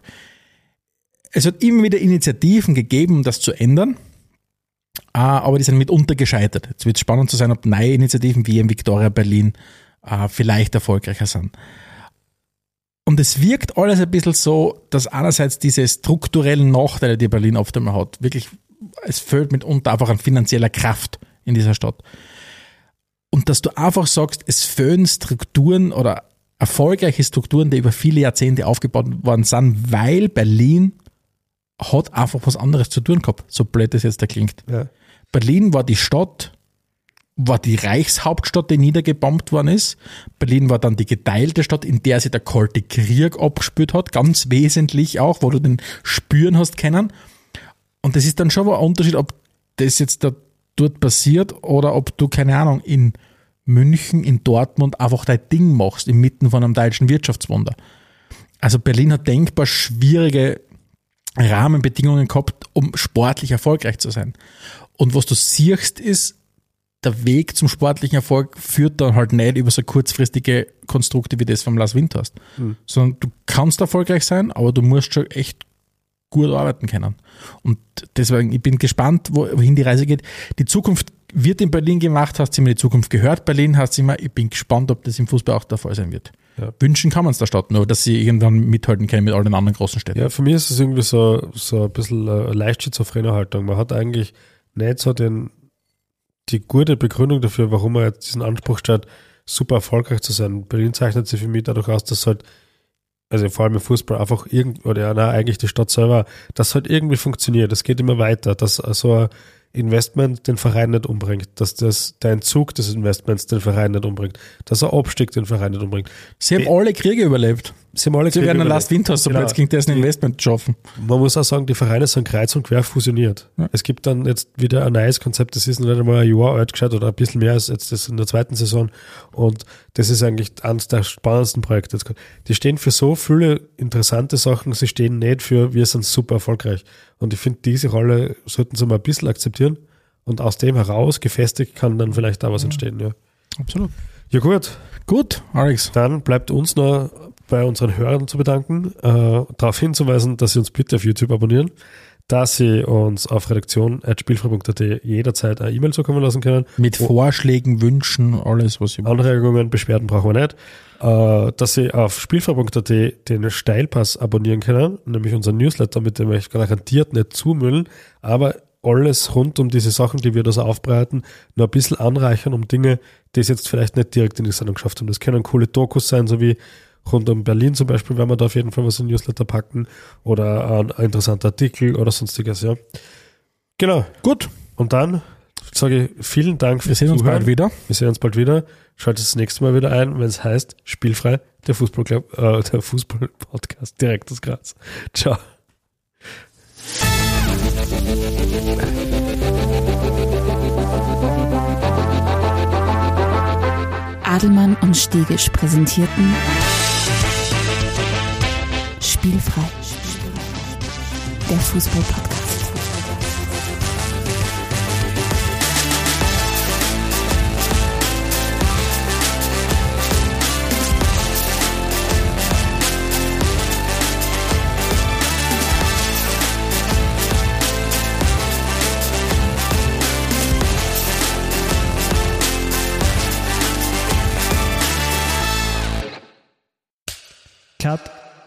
Es hat immer wieder Initiativen gegeben, um das zu ändern, aber die sind mitunter gescheitert. Jetzt wird es spannend zu sein, ob neue Initiativen wie in Viktoria Berlin vielleicht erfolgreicher sind. Und es wirkt alles ein bisschen so, dass einerseits diese strukturellen Nachteile, die Berlin oft einmal hat, wirklich, es fehlt mitunter einfach an finanzieller Kraft in dieser Stadt. Und dass du einfach sagst, es fehlen Strukturen oder erfolgreiche Strukturen, die über viele Jahrzehnte aufgebaut worden sind, weil Berlin hat einfach was anderes zu tun gehabt, so blöd das jetzt da klingt. Ja. Berlin war die Stadt, war die Reichshauptstadt, die niedergebombt worden ist. Berlin war dann die geteilte Stadt, in der sich der Kalte Krieg abgespielt hat, ganz wesentlich auch, wo du den spüren hast können. Und das ist dann schon ein Unterschied, ob das jetzt da dort passiert oder ob du, keine Ahnung, in München, in Dortmund einfach dein Ding machst, inmitten von einem deutschen Wirtschaftswunder. Also Berlin hat denkbar schwierige Rahmenbedingungen gehabt, um sportlich erfolgreich zu sein. Und was du siehst, ist, der Weg zum sportlichen Erfolg führt dann halt nicht über so kurzfristige Konstrukte wie das vom Lars Windhorst. Mhm. Sondern du kannst erfolgreich sein, aber du musst schon echt gut arbeiten können. Und deswegen, ich bin gespannt, wohin die Reise geht. Die Zukunft wird in Berlin gemacht, hast du immer die Zukunft gehört. Berlin heißt immer, ich bin gespannt, ob das im Fußball auch der Fall sein wird. Ja. Wünschen kann man es der Stadt nur, dass sie irgendwann mithalten können mit all den anderen großen Städten. Ja, für mich ist es irgendwie so, so ein bisschen eine leicht schizophrene Haltung. Man hat eigentlich nicht so den die gute Begründung dafür, warum man jetzt diesen Anspruch stellt, super erfolgreich zu sein. Berlin zeichnet sich für mich dadurch aus, dass halt, also vor allem im Fußball einfach irgendwie, oder ja, nein, eigentlich die Stadt selber, das halt irgendwie funktioniert. Es geht immer weiter, dass so ein Investment den Verein nicht umbringt, dass das, der Entzug des Investments den Verein nicht umbringt, dass ein Abstieg den Verein nicht umbringt. Sie haben alle Kriege überlebt. Sie haben alle Sie Kriege werden ein überlebt. Last Winters, so Genau. plötzlich ging das ein Investment schaffen. Man muss auch sagen, die Vereine sind kreuz und quer fusioniert. Ja. Es gibt dann jetzt wieder ein neues Konzept, das ist noch nicht einmal ein Jahr alt geschaut oder ein bisschen mehr als jetzt das in der zweiten Saison. Und das ist eigentlich eines der spannendsten Projekte. Die stehen für so viele interessante Sachen, sie stehen nicht für, wir sind super erfolgreich. Und ich finde, diese Rolle sollten sie mal ein bisschen akzeptieren. Und aus dem heraus, gefestigt, kann dann vielleicht da was entstehen. Ja. Absolut. Ja gut. Gut, Alex. Dann bleibt uns noch bei unseren Hörern zu bedanken, äh, darauf hinzuweisen, dass sie uns bitte auf YouTube abonnieren, dass Sie uns auf redaktion at spielfrei punkt at jederzeit eine E-Mail zukommen lassen können. Mit Vorschlägen, Wünschen, alles, was Sie wollen. Anregungen, Beschwerden brauchen wir nicht. Äh, dass Sie auf spielfrei punkt at den Steilpass abonnieren können, nämlich unseren Newsletter, mit dem wir euch garantiert nicht zumüllen, aber alles rund um diese Sachen, die wir da so aufbereiten, noch ein bisschen anreichern um Dinge, die es jetzt vielleicht nicht direkt in die Sendung geschafft haben. Das können coole Dokus sein, so wie rund um Berlin zum Beispiel, werden wir da auf jeden Fall was in den Newsletter packen oder ein interessanter Artikel oder sonstiges, ja. Genau. Gut. Und dann sage ich vielen Dank fürs Wir sehen uns Zuhören. bald wieder. Wir sehen uns bald wieder. Schaltet das nächste Mal wieder ein, wenn es heißt Spielfrei, der Fußballclub, äh, der Fußball-Podcast direkt aus Graz. Ciao. Adelmann und Stegisch präsentierten Spielfrei, der Fußball-Podcast. Cut.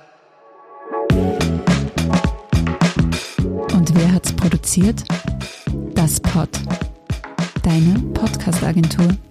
Und wer hat's produziert? Das Pod. Deine Podcast-Agentur.